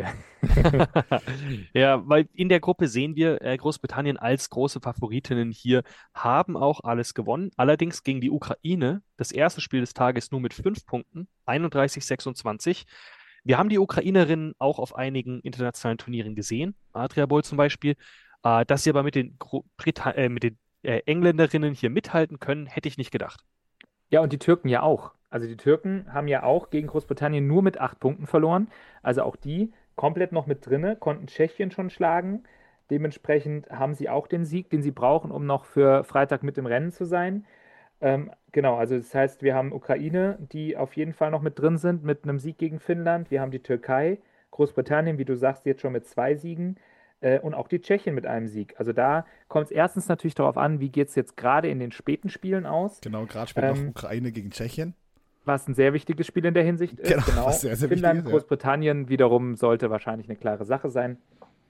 Ja, weil in der Gruppe sehen wir, Großbritannien als große Favoritinnen hier haben auch alles gewonnen. Allerdings gegen die Ukraine, das erste Spiel des Tages nur mit 5 Punkten, 31-26. Wir haben die Ukrainerinnen auch auf einigen internationalen Turnieren gesehen, Adria Boll zum Beispiel. Dass sie aber mit den Engländerinnen hier mithalten können, hätte ich nicht gedacht.
Ja, und die Türken ja auch. Also die Türken haben ja auch gegen Großbritannien nur mit 8 Punkten verloren. Also auch die komplett noch mit drinne, konnten Tschechien schon schlagen. Dementsprechend haben sie auch den Sieg, den sie brauchen, um noch für Freitag mit im Rennen zu sein. Genau, also das heißt, wir haben Ukraine, die auf jeden Fall noch mit drin sind, mit einem Sieg gegen Finnland. Wir haben die Türkei, Großbritannien, wie du sagst, jetzt schon mit 2 Siegen. Und auch die Tschechien mit einem Sieg. Also da kommt es erstens natürlich darauf an, wie geht es jetzt gerade in den späten Spielen aus.
Genau, gerade spielt noch Ukraine gegen Tschechien.
Was ein sehr wichtiges Spiel in der Hinsicht ist.
Genau, was sehr, sehr
Finnland,
wichtig ist, ja.
Großbritannien wiederum sollte wahrscheinlich eine klare Sache sein.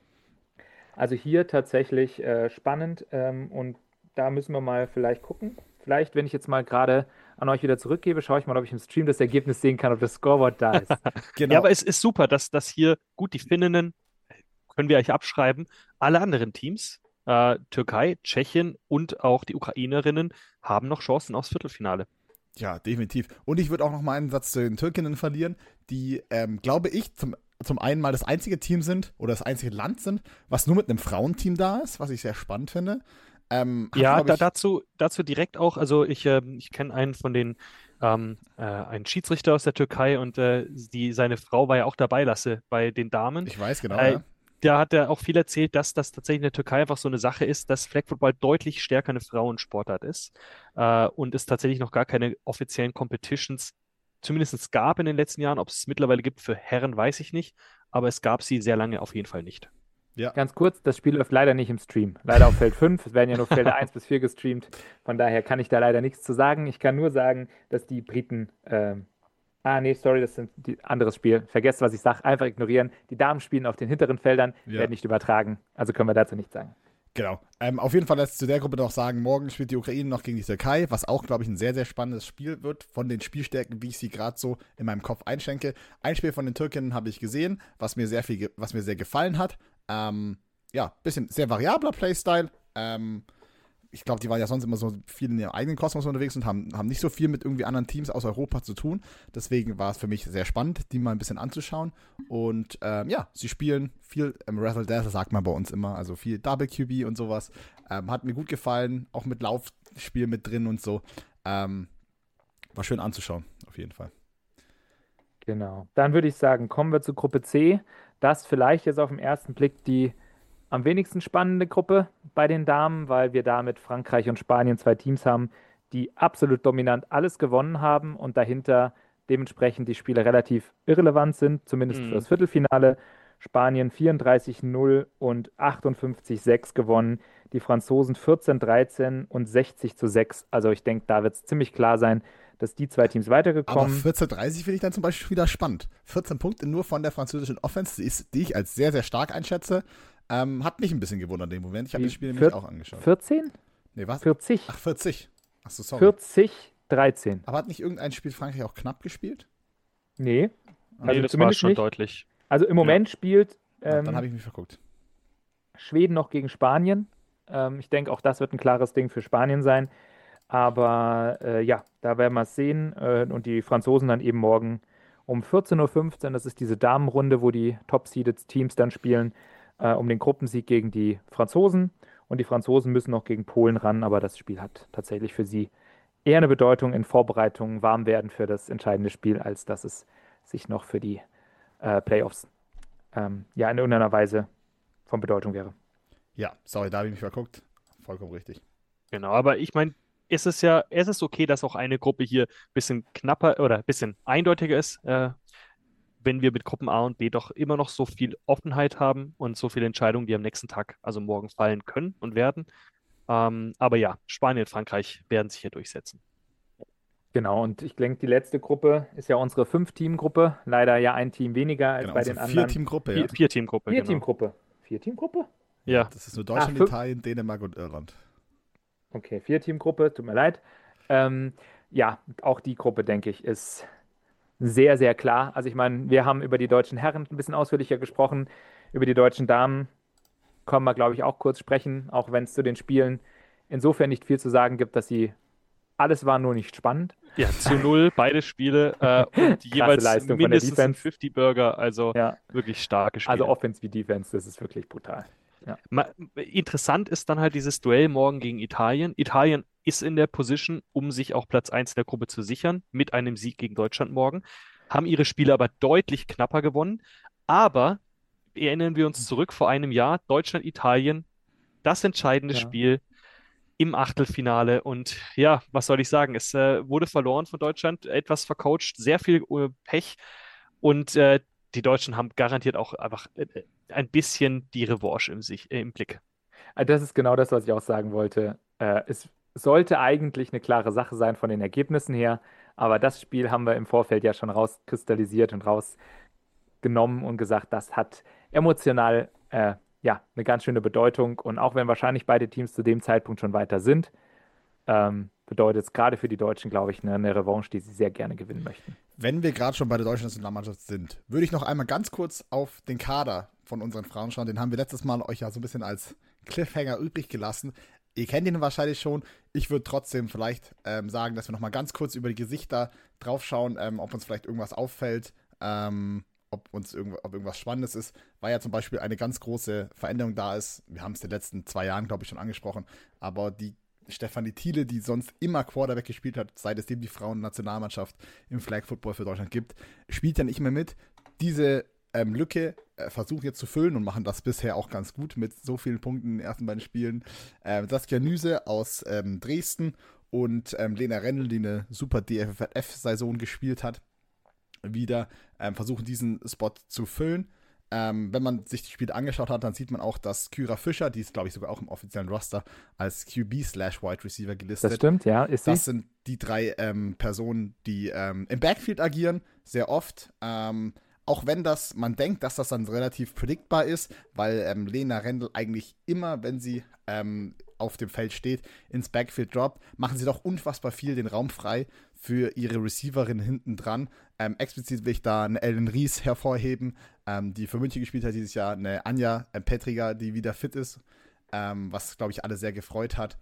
Also hier tatsächlich spannend und da müssen wir mal vielleicht gucken. Vielleicht, wenn ich jetzt mal gerade an euch wieder zurückgebe, schaue ich mal, ob ich im Stream das Ergebnis sehen kann, ob das Scoreboard da ist.
Genau.
Ja, aber es ist super, dass hier, gut, die Finninnen können wir euch abschreiben, alle anderen Teams, Türkei, Tschechien und auch die Ukrainerinnen, haben noch Chancen aufs Viertelfinale.
Ja, definitiv. Und ich würde auch noch mal einen Satz zu den Türkinnen verlieren, die, glaube ich, zum einen mal das einzige Team sind oder das einzige Land sind, was nur mit einem Frauenteam da ist, was ich sehr spannend finde.
Ja, dazu direkt auch, also ich kenne einen von den, einen Schiedsrichter aus der Türkei und seine Frau war ja auch dabei, Lasse, bei den Damen.
Ich weiß, genau, ja.
Da hat er auch viel erzählt, dass das tatsächlich in der Türkei einfach so eine Sache ist, dass Flag Football deutlich stärker eine Frauensportart ist und es tatsächlich noch gar keine offiziellen Competitions zumindest gab in den letzten Jahren. Ob es mittlerweile gibt für Herren, weiß ich nicht, aber es gab sie sehr lange auf jeden Fall nicht.
Ja.
Ganz kurz, das Spiel läuft leider nicht im Stream. Leider auf Feld 5. Es werden ja nur Felder 1 bis 4 gestreamt. Von daher kann ich da leider nichts zu sagen. Ich kann nur sagen, dass die Briten. Nee, sorry, das ist ein anderes Spiel. Vergesst, was ich sage. Einfach ignorieren. Die Damen spielen auf den hinteren Feldern, werden nicht übertragen. Also können wir dazu nichts sagen.
Genau. Auf jeden Fall lässt zu der Gruppe noch sagen, morgen spielt die Ukraine noch gegen die Türkei, was auch, glaube ich, ein sehr, sehr spannendes Spiel wird, von den Spielstärken, wie ich sie gerade so in meinem Kopf einschenke. Ein Spiel von den Türkinnen habe ich gesehen, was mir sehr gefallen hat. Bisschen sehr variabler Playstyle. Ich glaube, die waren ja sonst immer so viel in ihrem eigenen Kosmos unterwegs und haben nicht so viel mit irgendwie anderen Teams aus Europa zu tun. Deswegen war es für mich sehr spannend, die mal ein bisschen anzuschauen. Und sie spielen viel Razzle Dazzle, sagt man bei uns immer, also viel Double QB und sowas. Hat mir gut gefallen, auch mit Laufspiel mit drin und so. War schön anzuschauen, auf jeden Fall.
Genau. Dann würde ich sagen, kommen wir zu Gruppe C. Das vielleicht jetzt auf den ersten Blick die am wenigsten spannende Gruppe bei den Damen, weil wir da mit Frankreich und Spanien 2 Teams haben, die absolut dominant alles gewonnen haben und dahinter dementsprechend die Spiele relativ irrelevant sind, zumindest für das Viertelfinale. Spanien 34-0 und 58-6 gewonnen. Die Franzosen 14-13 und 60-6. Also ich denke, da wird es ziemlich klar sein, dass die 2 Teams weitergekommen.
Aber 14:30 finde ich dann zum Beispiel wieder spannend. 14 Punkte nur von der französischen Offense, die ich als sehr, sehr stark einschätze. Hat mich ein bisschen gewundert in dem Moment. Ich habe
Wie,
das Spiel nämlich auch angeschaut.
14?
Nee, was?
40?
Ach, 40. Achso, sorry.
40, 13.
Aber hat nicht irgendein Spiel Frankreich auch knapp gespielt?
Nee,
Nee,
also
das war
zumindest
schon
nicht.
deutlich.
Also im Moment spielt
Dann habe ich mich verguckt.
Schweden noch gegen Spanien. Ich denke, auch das wird ein klares Ding für Spanien sein. Aber ja, da werden wir es sehen. Und die Franzosen dann eben morgen um 14:15 Uhr. Das ist diese Damenrunde, wo die Top-Seeded Teams dann spielen, um den Gruppensieg gegen die Franzosen. Und die Franzosen müssen noch gegen Polen ran, aber das Spiel hat tatsächlich für sie eher eine Bedeutung in Vorbereitungen, warm werden für das entscheidende Spiel, als dass es sich noch für die Playoffs ja in irgendeiner Weise von Bedeutung wäre.
Ja, sorry, da habe ich mich verguckt. Vollkommen richtig.
Genau, aber ich meine, es ist okay, dass auch eine Gruppe hier ein bisschen knapper oder ein bisschen eindeutiger ist, wenn wir mit Gruppen A und B doch immer noch so viel Offenheit haben und so viele Entscheidungen, die am nächsten Tag, also morgen, fallen können und werden. Aber ja, Spanien und Frankreich werden sich hier durchsetzen.
Genau, und ich denke, die letzte Gruppe ist ja unsere 5-Team-Gruppe. Leider ja ein Team weniger als
Genau,
bei
unsere
den anderen.
Vier-Team-Gruppe, ja.
Vier-Team-Gruppe, genau.
Vier-Team-Gruppe. Vier-Team-Gruppe?
Ja,
Das ist nur Deutschland,
fünf-
Italien, Dänemark und Irland.
Okay, Vier-Team-Gruppe, tut mir leid. Ja, auch die Gruppe, denke ich, ist sehr, sehr klar. Also ich meine, wir haben über die deutschen Herren ein bisschen ausführlicher gesprochen. Über die deutschen Damen können wir, glaube ich, auch kurz sprechen, auch wenn es zu den Spielen insofern nicht viel zu sagen gibt, dass sie alles war nur nicht spannend.
ja, zu 0, beide Spiele und
Krasse
jeweils
Leistung von der
mindestens ein
Defense.
50-Burger, also
Ja,
wirklich starke
also
Spiele.
Offense wie Defense, das ist wirklich brutal. Ja,
Interessant ist dann halt dieses Duell morgen gegen Italien. Italien ist in der Position, um sich auch Platz 1 der Gruppe zu sichern, mit einem Sieg gegen Deutschland morgen, haben ihre Spiele aber deutlich knapper gewonnen. Aber erinnern wir uns zurück vor einem Jahr, Deutschland-Italien, das entscheidende
ja.
Spiel im Achtelfinale. Und ja, was soll ich sagen? Es wurde verloren von Deutschland, etwas vercoacht, sehr viel Pech. Und die Deutschen haben garantiert auch einfach ein bisschen die Revanche im Blick.
Also das ist genau das, was ich auch sagen wollte. Es sollte eigentlich eine klare Sache sein von den Ergebnissen her, aber das Spiel haben wir im Vorfeld ja schon rauskristallisiert und rausgenommen und gesagt, das hat emotional ja eine ganz schöne Bedeutung. Und auch wenn wahrscheinlich beide Teams zu dem Zeitpunkt schon weiter sind, bedeutet es gerade für die Deutschen, glaube ich, eine Revanche, die sie sehr gerne gewinnen möchten.
Wenn wir gerade schon bei der deutschen Nationalmannschaft sind, würde ich noch einmal ganz kurz auf den Kader von unseren Frauen schauen. Den haben wir letztes Mal euch ja so ein bisschen als Cliffhanger übrig gelassen. Ihr kennt ihn wahrscheinlich schon. Ich würde trotzdem vielleicht sagen, dass wir noch mal ganz kurz über die Gesichter drauf schauen, ob uns vielleicht irgendwas auffällt, ob irgendwas Spannendes ist, weil ja zum Beispiel eine ganz große Veränderung da ist. Wir haben es in den letzten 2 Jahren, glaube ich, schon angesprochen, aber die Stefanie Thiele, die sonst immer Quarterback gespielt hat, seit es dem die Frauen-Nationalmannschaft im Flag Football für Deutschland gibt, spielt ja nicht mehr mit. Diese Lücke versuchen jetzt zu füllen und machen das bisher auch ganz gut mit so vielen Punkten in den ersten beiden Spielen. Saskia Nüse aus Dresden und Lena Rendel, die eine super DFF-Saison gespielt hat, wieder versuchen, diesen Spot zu füllen. Wenn man sich die Spiele angeschaut hat, dann sieht man auch, dass Kyra Fischer, die ist, glaube ich, sogar auch im offiziellen Roster, als QB/Wide Receiver gelistet.
Das stimmt, ja, ist sie.
Das sind die 3 Personen, die im Backfield agieren, sehr oft. Auch wenn man denkt, dass das dann relativ predictbar ist, weil Lena Rendel eigentlich immer, wenn sie auf dem Feld steht, ins Backfield droppt, machen sie doch unfassbar viel den Raum frei für ihre Receiverin hinten dran. Explizit will ich da eine Ellen Ries hervorheben, die für München gespielt hat dieses Jahr, eine Anja Petriger, die wieder fit ist, was, glaube ich, alle sehr gefreut hat.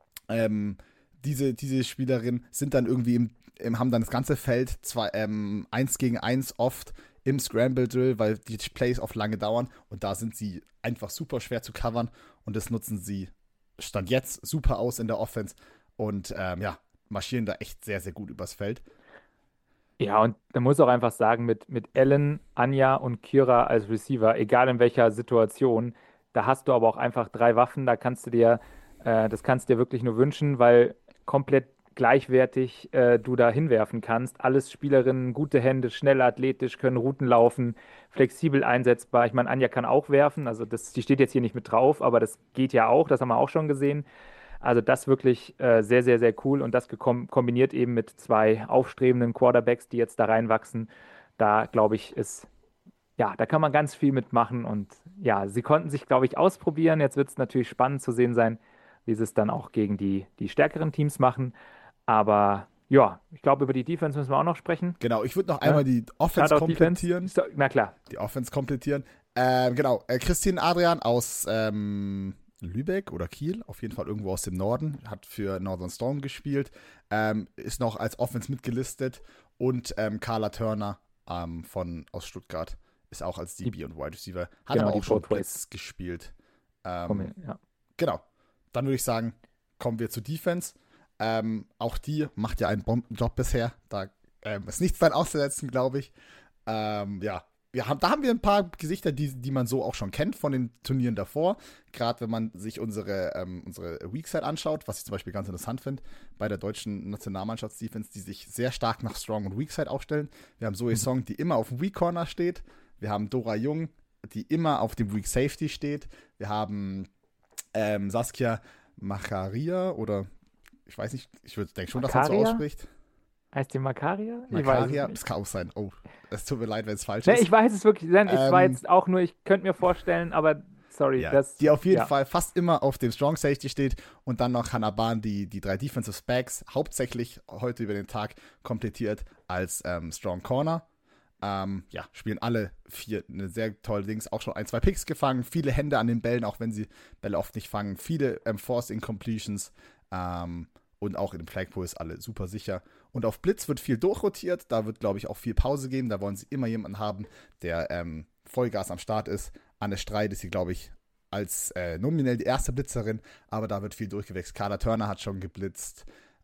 Diese Spielerinnen sind dann irgendwie haben dann das ganze Feld 1 gegen 1 oft im Scramble Drill, weil die Plays oft lange dauern und da sind sie einfach super schwer zu covern und das nutzen sie Stand jetzt super aus in der Offense und marschieren da echt sehr, sehr gut übers Feld.
Ja, und man muss auch einfach sagen, mit Ellen, Anja und Kira als Receiver, egal in welcher Situation, da hast du aber auch einfach 3 Waffen, das kannst du dir wirklich nur wünschen, weil komplett gleichwertig du da hinwerfen kannst. Alles Spielerinnen, gute Hände, schnell, athletisch, können Routen laufen, flexibel einsetzbar. Ich meine, Anja kann auch werfen, also die steht jetzt hier nicht mit drauf, aber das geht ja auch, das haben wir auch schon gesehen. Also das wirklich sehr, sehr, sehr cool und das kombiniert eben mit 2 aufstrebenden Quarterbacks, die jetzt da reinwachsen. Da glaube ich, ist ja, da kann man ganz viel mitmachen und ja, sie konnten sich, glaube ich, ausprobieren. Jetzt wird es natürlich spannend zu sehen sein, wie sie es dann auch gegen die stärkeren Teams machen. Aber ja, ich glaube, über die Defense müssen wir auch noch sprechen.
Genau, ich würde noch
Ne?
einmal die Offense
Shoutout
komplettieren.
Defense. Na klar,
Die Offense komplettieren. Genau, Christine Adrian aus Lübeck oder Kiel, auf jeden Fall irgendwo aus dem Norden, hat für Northern Storm gespielt, ist noch als Offense mitgelistet und Carla Turner aus Stuttgart ist auch als DB und Wide Receiver, hat
genau,
aber
die
auch schon
Both Ways.
Blitz gespielt.
Ja.
Genau, dann würde ich sagen, kommen wir zur Defense. Auch die macht ja einen Bombenjob bisher, da ist nichts dran auszusetzen, glaube ich. Ja, da haben wir ein paar Gesichter, die man so auch schon kennt von den Turnieren davor. Gerade wenn man sich unsere Weakside anschaut, was ich zum Beispiel ganz interessant finde, bei der deutschen Nationalmannschafts-Defense, die sich sehr stark nach Strong und Weakside aufstellen. Wir haben Zoe Song, die immer auf dem Weak Corner steht. Wir haben Dora Jung, die immer auf dem Weak Safety steht. Wir haben Saskia Macharia oder ich weiß nicht, ich denke schon, dass man so
Makaria?
ausspricht.
Heißt die Makaria? Ich weiß es
Makaria,
nicht.
das kann auch sein. Oh, es tut mir leid, wenn es falsch
Ne,
ist.
ich weiß es wirklich. Nein, es war
Ähm,
jetzt auch nur, ich könnte mir vorstellen, aber sorry,
Ja,
das.
die auf jeden
ja.
Fall fast immer auf dem Strong Safety steht und dann noch Hannah Bahn, die 3 Defensive Backs hauptsächlich heute über den Tag komplettiert als Strong Corner. Ja, spielen alle 4 eine sehr tolle Dings, auch schon 1, 2 Picks gefangen, viele Hände an den Bällen, auch wenn sie Bälle oft nicht fangen, viele Forced Incompletions und auch in dem Flagpole ist alle super sicher. Und auf Blitz wird viel durchrotiert, da wird, glaube ich, auch viel Pause geben, da wollen sie immer jemanden haben, der Vollgas am Start ist. Anne Streit ist sie, glaube ich, als nominell die erste Blitzerin, aber da wird viel durchgewechselt. Carla Turner hat schon geblitzt.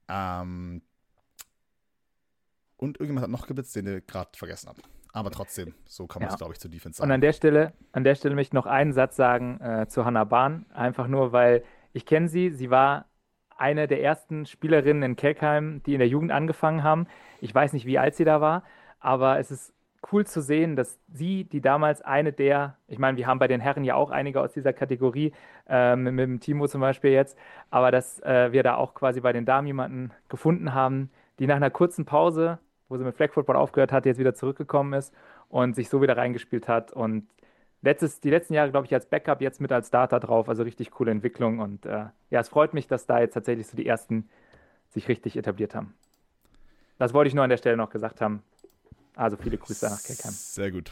Und irgendjemand hat noch geblitzt, den ihr gerade vergessen habt. Aber trotzdem, so kann man es,
Ja.
glaube ich, zur Defense
Und
sagen.
an der Stelle möchte ich noch einen Satz sagen zu Hannah Bahn. Einfach nur, weil ich kenne sie. Sie war eine der ersten Spielerinnen in Kelkheim, die in der Jugend angefangen haben. Ich weiß nicht, wie alt sie da war, aber es ist cool zu sehen, dass sie, die damals ich meine, wir haben bei den Herren ja auch einige aus dieser Kategorie, mit dem Timo zum Beispiel jetzt, aber dass wir da auch quasi bei den Damen jemanden gefunden haben, die nach einer kurzen Pause, wo sie mit Flag Football aufgehört hat, jetzt wieder zurückgekommen ist und sich so wieder reingespielt hat und die letzten Jahre, glaube ich, als Backup, jetzt mit als Starter drauf, also richtig coole Entwicklung und ja, es freut mich, dass da jetzt tatsächlich so die ersten sich richtig etabliert haben. Das wollte ich nur an der Stelle noch gesagt haben. Also viele Grüße nach Kelkheim.
Sehr gut.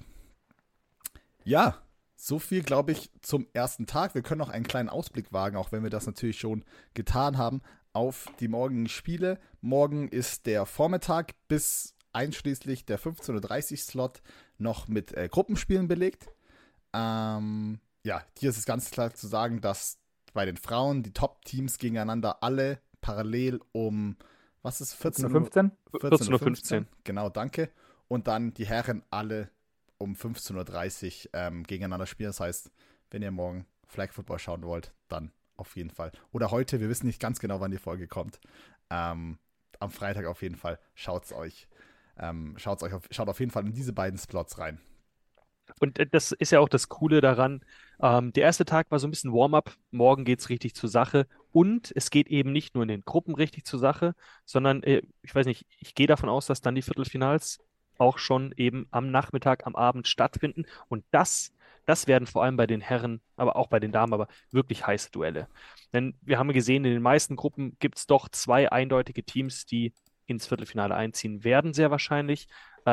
Ja, so viel, glaube ich, zum ersten Tag. Wir können noch einen kleinen Ausblick wagen, auch wenn wir das natürlich schon getan haben, auf die morgigen Spiele. Morgen ist der Vormittag bis einschließlich der 15:30 Uhr Slot noch mit Gruppenspielen belegt. Ja, hier ist es ganz klar zu sagen, dass bei den Frauen die Top-Teams gegeneinander alle parallel um, was ist 14 Uhr?
15?
14:15 Uhr.
Genau, danke. Und dann die Herren alle um 15:30 Uhr gegeneinander spielen. Das heißt, wenn ihr morgen Flag Football schauen wollt, dann auf jeden Fall. Oder heute, wir wissen nicht ganz genau, wann die Folge kommt. Am Freitag auf jeden Fall. Schaut auf jeden Fall in diese beiden Slots rein.
Und das ist ja auch das Coole daran. Der erste Tag war so ein bisschen Warm-up. Morgen geht es richtig zur Sache. Und es geht eben nicht nur in den Gruppen richtig zur Sache, sondern, ich weiß nicht, ich gehe davon aus, dass dann die Viertelfinals auch schon eben am Nachmittag, am Abend stattfinden. Und das werden vor allem bei den Herren, aber auch bei den Damen, aber wirklich heiße Duelle. Denn wir haben gesehen, in den meisten Gruppen gibt es doch 2 eindeutige Teams, die ins Viertelfinale einziehen werden, sehr wahrscheinlich.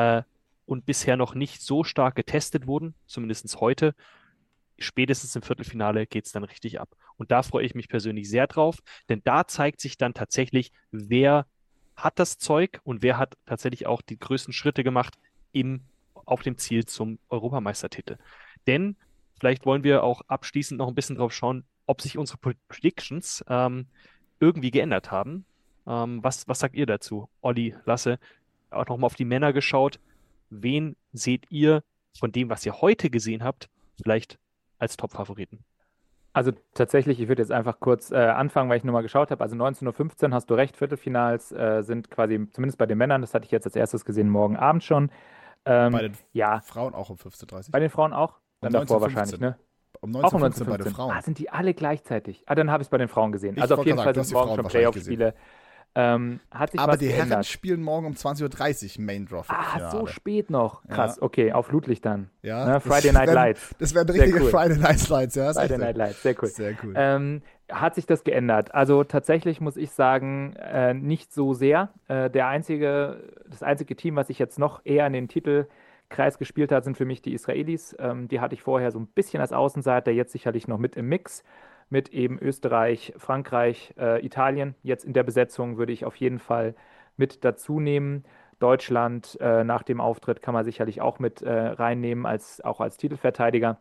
Und bisher noch nicht so stark getestet wurden, zumindest heute. Spätestens im Viertelfinale geht es dann richtig ab. Und da freue ich mich persönlich sehr drauf, denn da zeigt sich dann tatsächlich, wer hat das Zeug und wer hat tatsächlich auch die größten Schritte gemacht auf dem Ziel zum Europameistertitel. Denn vielleicht wollen wir auch abschließend noch ein bisschen drauf schauen, ob sich unsere Predictions irgendwie geändert haben. Was sagt ihr dazu? Olli, Lasse, auch nochmal auf die Männer geschaut. Wen seht ihr von dem, was ihr heute gesehen habt, vielleicht als Top-Favoriten?
Also tatsächlich, ich würde jetzt einfach kurz anfangen, weil ich nur mal geschaut habe. Also 19:15 Uhr hast du recht, Viertelfinals sind quasi, zumindest bei den Männern, das hatte ich jetzt als erstes gesehen, morgen Abend schon.
Bei den
Ja,
Frauen auch um 15:30
bei den Frauen auch? Dann
Um
davor
19:15.
wahrscheinlich, ne?
Um
Auch um
19:15 bei den
19:15.
Frauen.
Sind die alle gleichzeitig? Dann habe ich es bei den Frauen gesehen.
Ich
Also auf
wollte
jeden
gerade
Fall
sagen, du
sind
hast die
morgen
Frauen
schon
wahrscheinlich
Playoff-Spiele. Hat sich
Aber
was
die Herren
geändert?
spielen morgen um 20:30 Uhr Main Draw
Ah, so
Finale.
spät noch. Krass,
Ja.
okay, auf Flutlicht dann.
Ja,
Ne?
das
Friday Night
werden-
Lights.
Das wären
Sehr
richtige
cool.
Friday Night Lights, ja. Ist echt
Friday
so.
Night Lights, sehr cool.
Sehr cool.
Hat sich das geändert? Also tatsächlich muss ich sagen, nicht so sehr. Das einzige Team, was sich jetzt noch eher in den Titelkreis gespielt hat, sind für mich die Israelis. Die hatte ich vorher so ein bisschen als Außenseiter, jetzt sicherlich noch mit im Mix, mit eben Österreich, Frankreich, Italien. Jetzt in der Besetzung würde ich auf jeden Fall mit dazu nehmen. Deutschland nach dem Auftritt kann man sicherlich auch mit reinnehmen, auch als Titelverteidiger.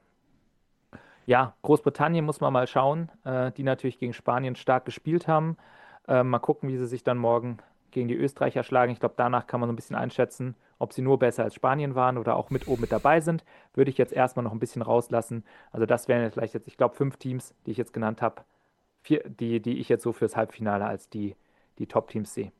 Ja, Großbritannien muss man mal schauen, die natürlich gegen Spanien stark gespielt haben. Mal gucken, wie sie sich dann morgen gegen die Österreicher schlagen. Ich glaube, danach kann man so ein bisschen einschätzen, ob sie nur besser als Spanien waren oder auch mit oben mit dabei sind. Würde ich jetzt erstmal noch ein bisschen rauslassen. Also das wären jetzt vielleicht ich glaube, 5 Teams, die ich jetzt genannt habe, die ich jetzt so fürs Halbfinale als die Top-Teams sehe.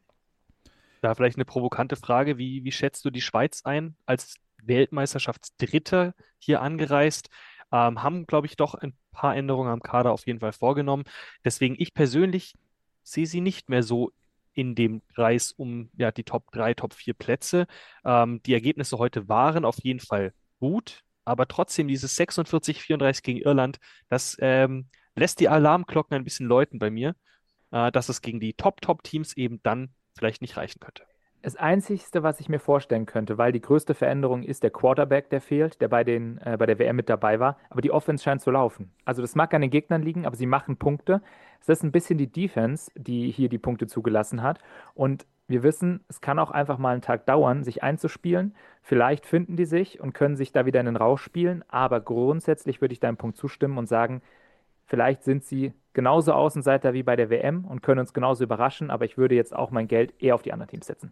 Da vielleicht eine provokante Frage. Wie schätzt du die Schweiz ein als Weltmeisterschaftsdritter hier angereist? Haben, glaube ich, doch ein paar Änderungen am Kader auf jeden Fall vorgenommen. Deswegen, ich persönlich sehe sie nicht mehr so in dem Kreis um ja, die Top 3, Top 4 Plätze. Die Ergebnisse heute waren auf jeden Fall gut, aber trotzdem dieses 46-34 gegen Irland, das lässt die Alarmglocken ein bisschen läuten bei mir, dass es gegen die Top-Top-Teams eben dann vielleicht nicht reichen könnte.
Das Einzigste, was ich mir vorstellen könnte, weil die größte Veränderung ist der Quarterback, der fehlt, der bei der WM mit dabei war, aber die Offense scheint zu laufen. Also das mag an den Gegnern liegen, aber sie machen Punkte. Es ist ein bisschen die Defense, die hier die Punkte zugelassen hat. Und wir wissen, es kann auch einfach mal einen Tag dauern, sich einzuspielen. Vielleicht finden die sich und können sich da wieder in den Rausch spielen, aber grundsätzlich würde ich deinem Punkt zustimmen und sagen, vielleicht sind sie genauso Außenseiter wie bei der WM und können uns genauso überraschen, aber ich würde jetzt auch mein Geld eher auf die anderen Teams setzen.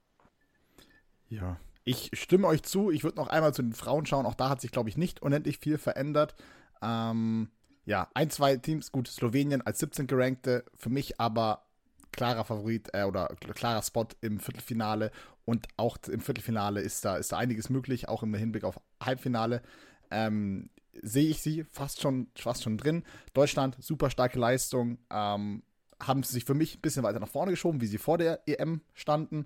Ja, ich stimme euch zu. Ich würde noch einmal zu den Frauen schauen. Auch da hat sich, glaube ich, nicht unendlich viel verändert. Ja, 2 Teams, gut, Slowenien als 17. Gerankte, für mich aber klarer Favorit oder klarer Spot im Viertelfinale. Und auch im Viertelfinale ist da einiges möglich, auch im Hinblick auf Halbfinale. Sehe ich sie fast schon drin. Deutschland, super starke Leistung. Haben sie sich für mich ein bisschen weiter nach vorne geschoben, wie sie vor der EM standen.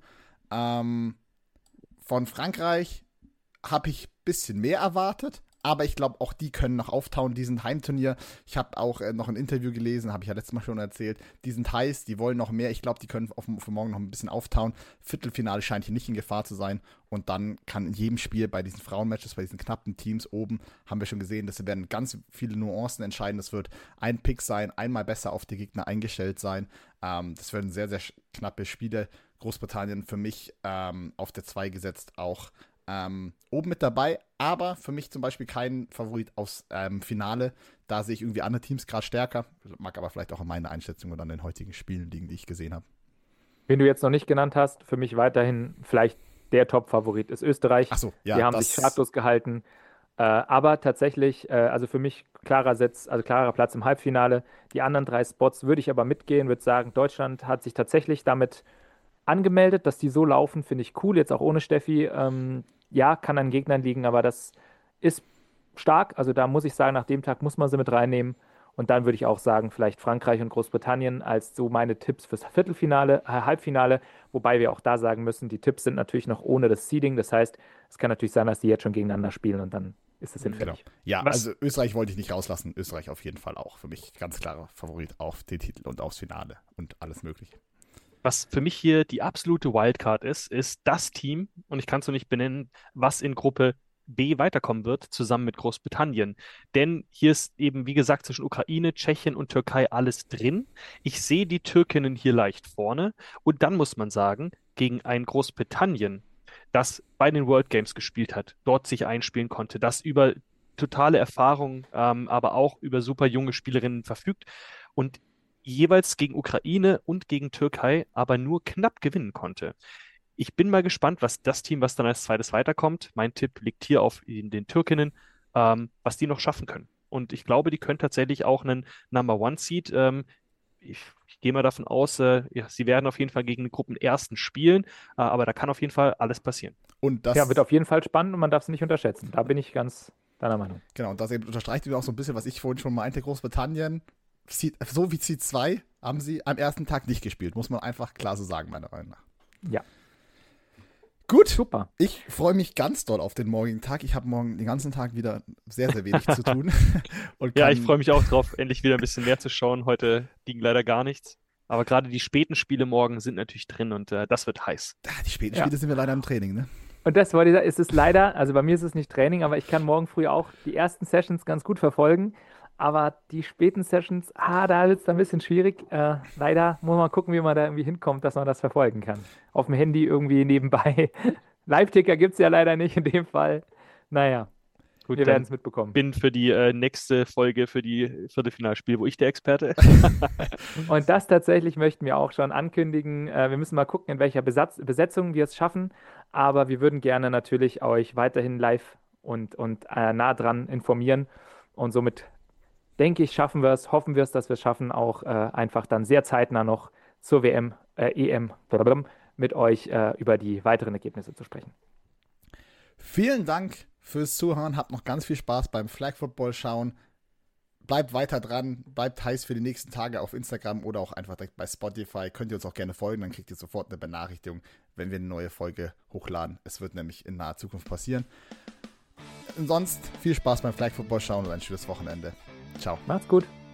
Von Frankreich habe ich ein bisschen mehr erwartet, aber ich glaube, auch die können noch auftauen, diesen Heimturnier. Ich habe auch noch ein Interview gelesen, habe ich ja letztes Mal schon erzählt. Die sind heiß, die wollen noch mehr. Ich glaube, die können für morgen noch ein bisschen auftauen. Viertelfinale scheint hier nicht in Gefahr zu sein. Und dann kann in jedem Spiel bei diesen Frauenmatches, bei diesen knappen Teams oben, haben wir schon gesehen, dass werden ganz viele Nuancen entscheiden. Es wird ein Pick sein, einmal besser auf die Gegner eingestellt sein. Das werden sehr, sehr knappe Spiele. Großbritannien für mich auf der 2 gesetzt auch oben mit dabei, aber für mich zum Beispiel kein Favorit aufs Finale. Da sehe ich irgendwie andere Teams gerade stärker. Mag aber vielleicht auch an meiner Einschätzung oder an den heutigen Spielen liegen, die ich gesehen habe.
Wen du jetzt noch nicht genannt hast, für mich weiterhin vielleicht der Top-Favorit ist Österreich.
Ach so, ja,
Die haben sich schadlos gehalten. Aber tatsächlich, also für mich klarer Platz im Halbfinale. Die anderen 3 Spots würde ich aber mitgehen, würde sagen, Deutschland hat sich tatsächlich damit angemeldet, dass die so laufen, finde ich cool, jetzt auch ohne Steffi. Ja, kann an Gegnern liegen, aber das ist stark. Also da muss ich sagen, nach dem Tag muss man sie mit reinnehmen. Und dann würde ich auch sagen, vielleicht Frankreich und Großbritannien als so meine Tipps fürs Halbfinale. Wobei wir auch da sagen müssen, die Tipps sind natürlich noch ohne das Seeding. Das heißt, es kann natürlich sein, dass die jetzt schon gegeneinander spielen und dann ist es hinfällig.
Genau. Ja,
Was-
also Österreich wollte ich nicht rauslassen. Österreich auf jeden Fall auch. Für mich ganz klarer Favorit auf den Titel und aufs Finale und alles Mögliche.
Was für mich hier die absolute Wildcard ist das Team, und ich kann es noch nicht benennen, was in Gruppe B weiterkommen wird, zusammen mit Großbritannien. Denn hier ist eben, wie gesagt, zwischen Ukraine, Tschechien und Türkei alles drin. Ich sehe die Türkinnen hier leicht vorne. Und dann muss man sagen, gegen ein Großbritannien, das bei den World Games gespielt hat, dort sich einspielen konnte, das über totale Erfahrung, aber auch über super junge Spielerinnen verfügt und jeweils gegen Ukraine und gegen Türkei aber nur knapp gewinnen konnte. Ich bin mal gespannt, was das Team, was dann als zweites weiterkommt, mein Tipp liegt hier auf den Türkinnen, was die noch schaffen können. Und ich glaube, die können tatsächlich auch einen Number One Seed. Ich gehe mal davon aus, ja, sie werden auf jeden Fall gegen den Gruppenersten spielen, aber da kann auf jeden Fall alles passieren.
Und das,
Ja, wird auf jeden Fall spannend und man darf es nicht unterschätzen. Da bin ich ganz deiner Meinung.
genau, und das eben unterstreicht wieder auch so ein bisschen, was ich vorhin schon meinte, Großbritannien so wie Seed 2 haben sie am ersten Tag nicht gespielt. Muss man einfach klar so sagen, meiner Meinung nach.
Ja.
Gut,
Super.
ich freue mich ganz doll auf den morgigen Tag. Ich habe morgen den ganzen Tag wieder sehr, sehr wenig zu tun. Und
Ja, ich freue mich auch drauf, endlich wieder ein bisschen mehr zu schauen. Heute ging leider gar nichts. Aber gerade die späten Spiele morgen sind natürlich drin und das wird heiß.
Die späten Spiele sind wir leider im Training, ne?
Und das wollte ich sagen, es ist leider, also bei mir ist es nicht Training, aber ich kann morgen früh auch die ersten Sessions ganz gut verfolgen. Aber die späten Sessions, da wird es dann ein bisschen schwierig. Leider muss man gucken, wie man da irgendwie hinkommt, dass man das verfolgen kann. Auf dem Handy irgendwie nebenbei. Live-Ticker gibt es ja leider nicht in dem Fall. Naja,
Gut,
wir
dann
werden es mitbekommen.
bin für die nächste Folge, für die Viertelfinalspiele, wo ich der Experte.
Und das tatsächlich möchten wir auch schon ankündigen. Wir müssen mal gucken, in welcher Besetzung wir es schaffen. Aber wir würden gerne natürlich euch weiterhin live und nah dran informieren. Und somit denke ich, schaffen wir es, hoffen wir es, dass wir es schaffen, auch einfach dann sehr zeitnah noch zur EM mit euch über die weiteren Ergebnisse zu sprechen.
Vielen Dank fürs Zuhören. Habt noch ganz viel Spaß beim Flag Football schauen. Bleibt weiter dran, bleibt heiß für die nächsten Tage auf Instagram oder auch einfach direkt bei Spotify. Könnt ihr uns auch gerne folgen, dann kriegt ihr sofort eine Benachrichtigung, wenn wir eine neue Folge hochladen. Es wird nämlich in naher Zukunft passieren. Und sonst viel Spaß beim Flag Football schauen und ein schönes Wochenende. Ciao.
Macht's gut.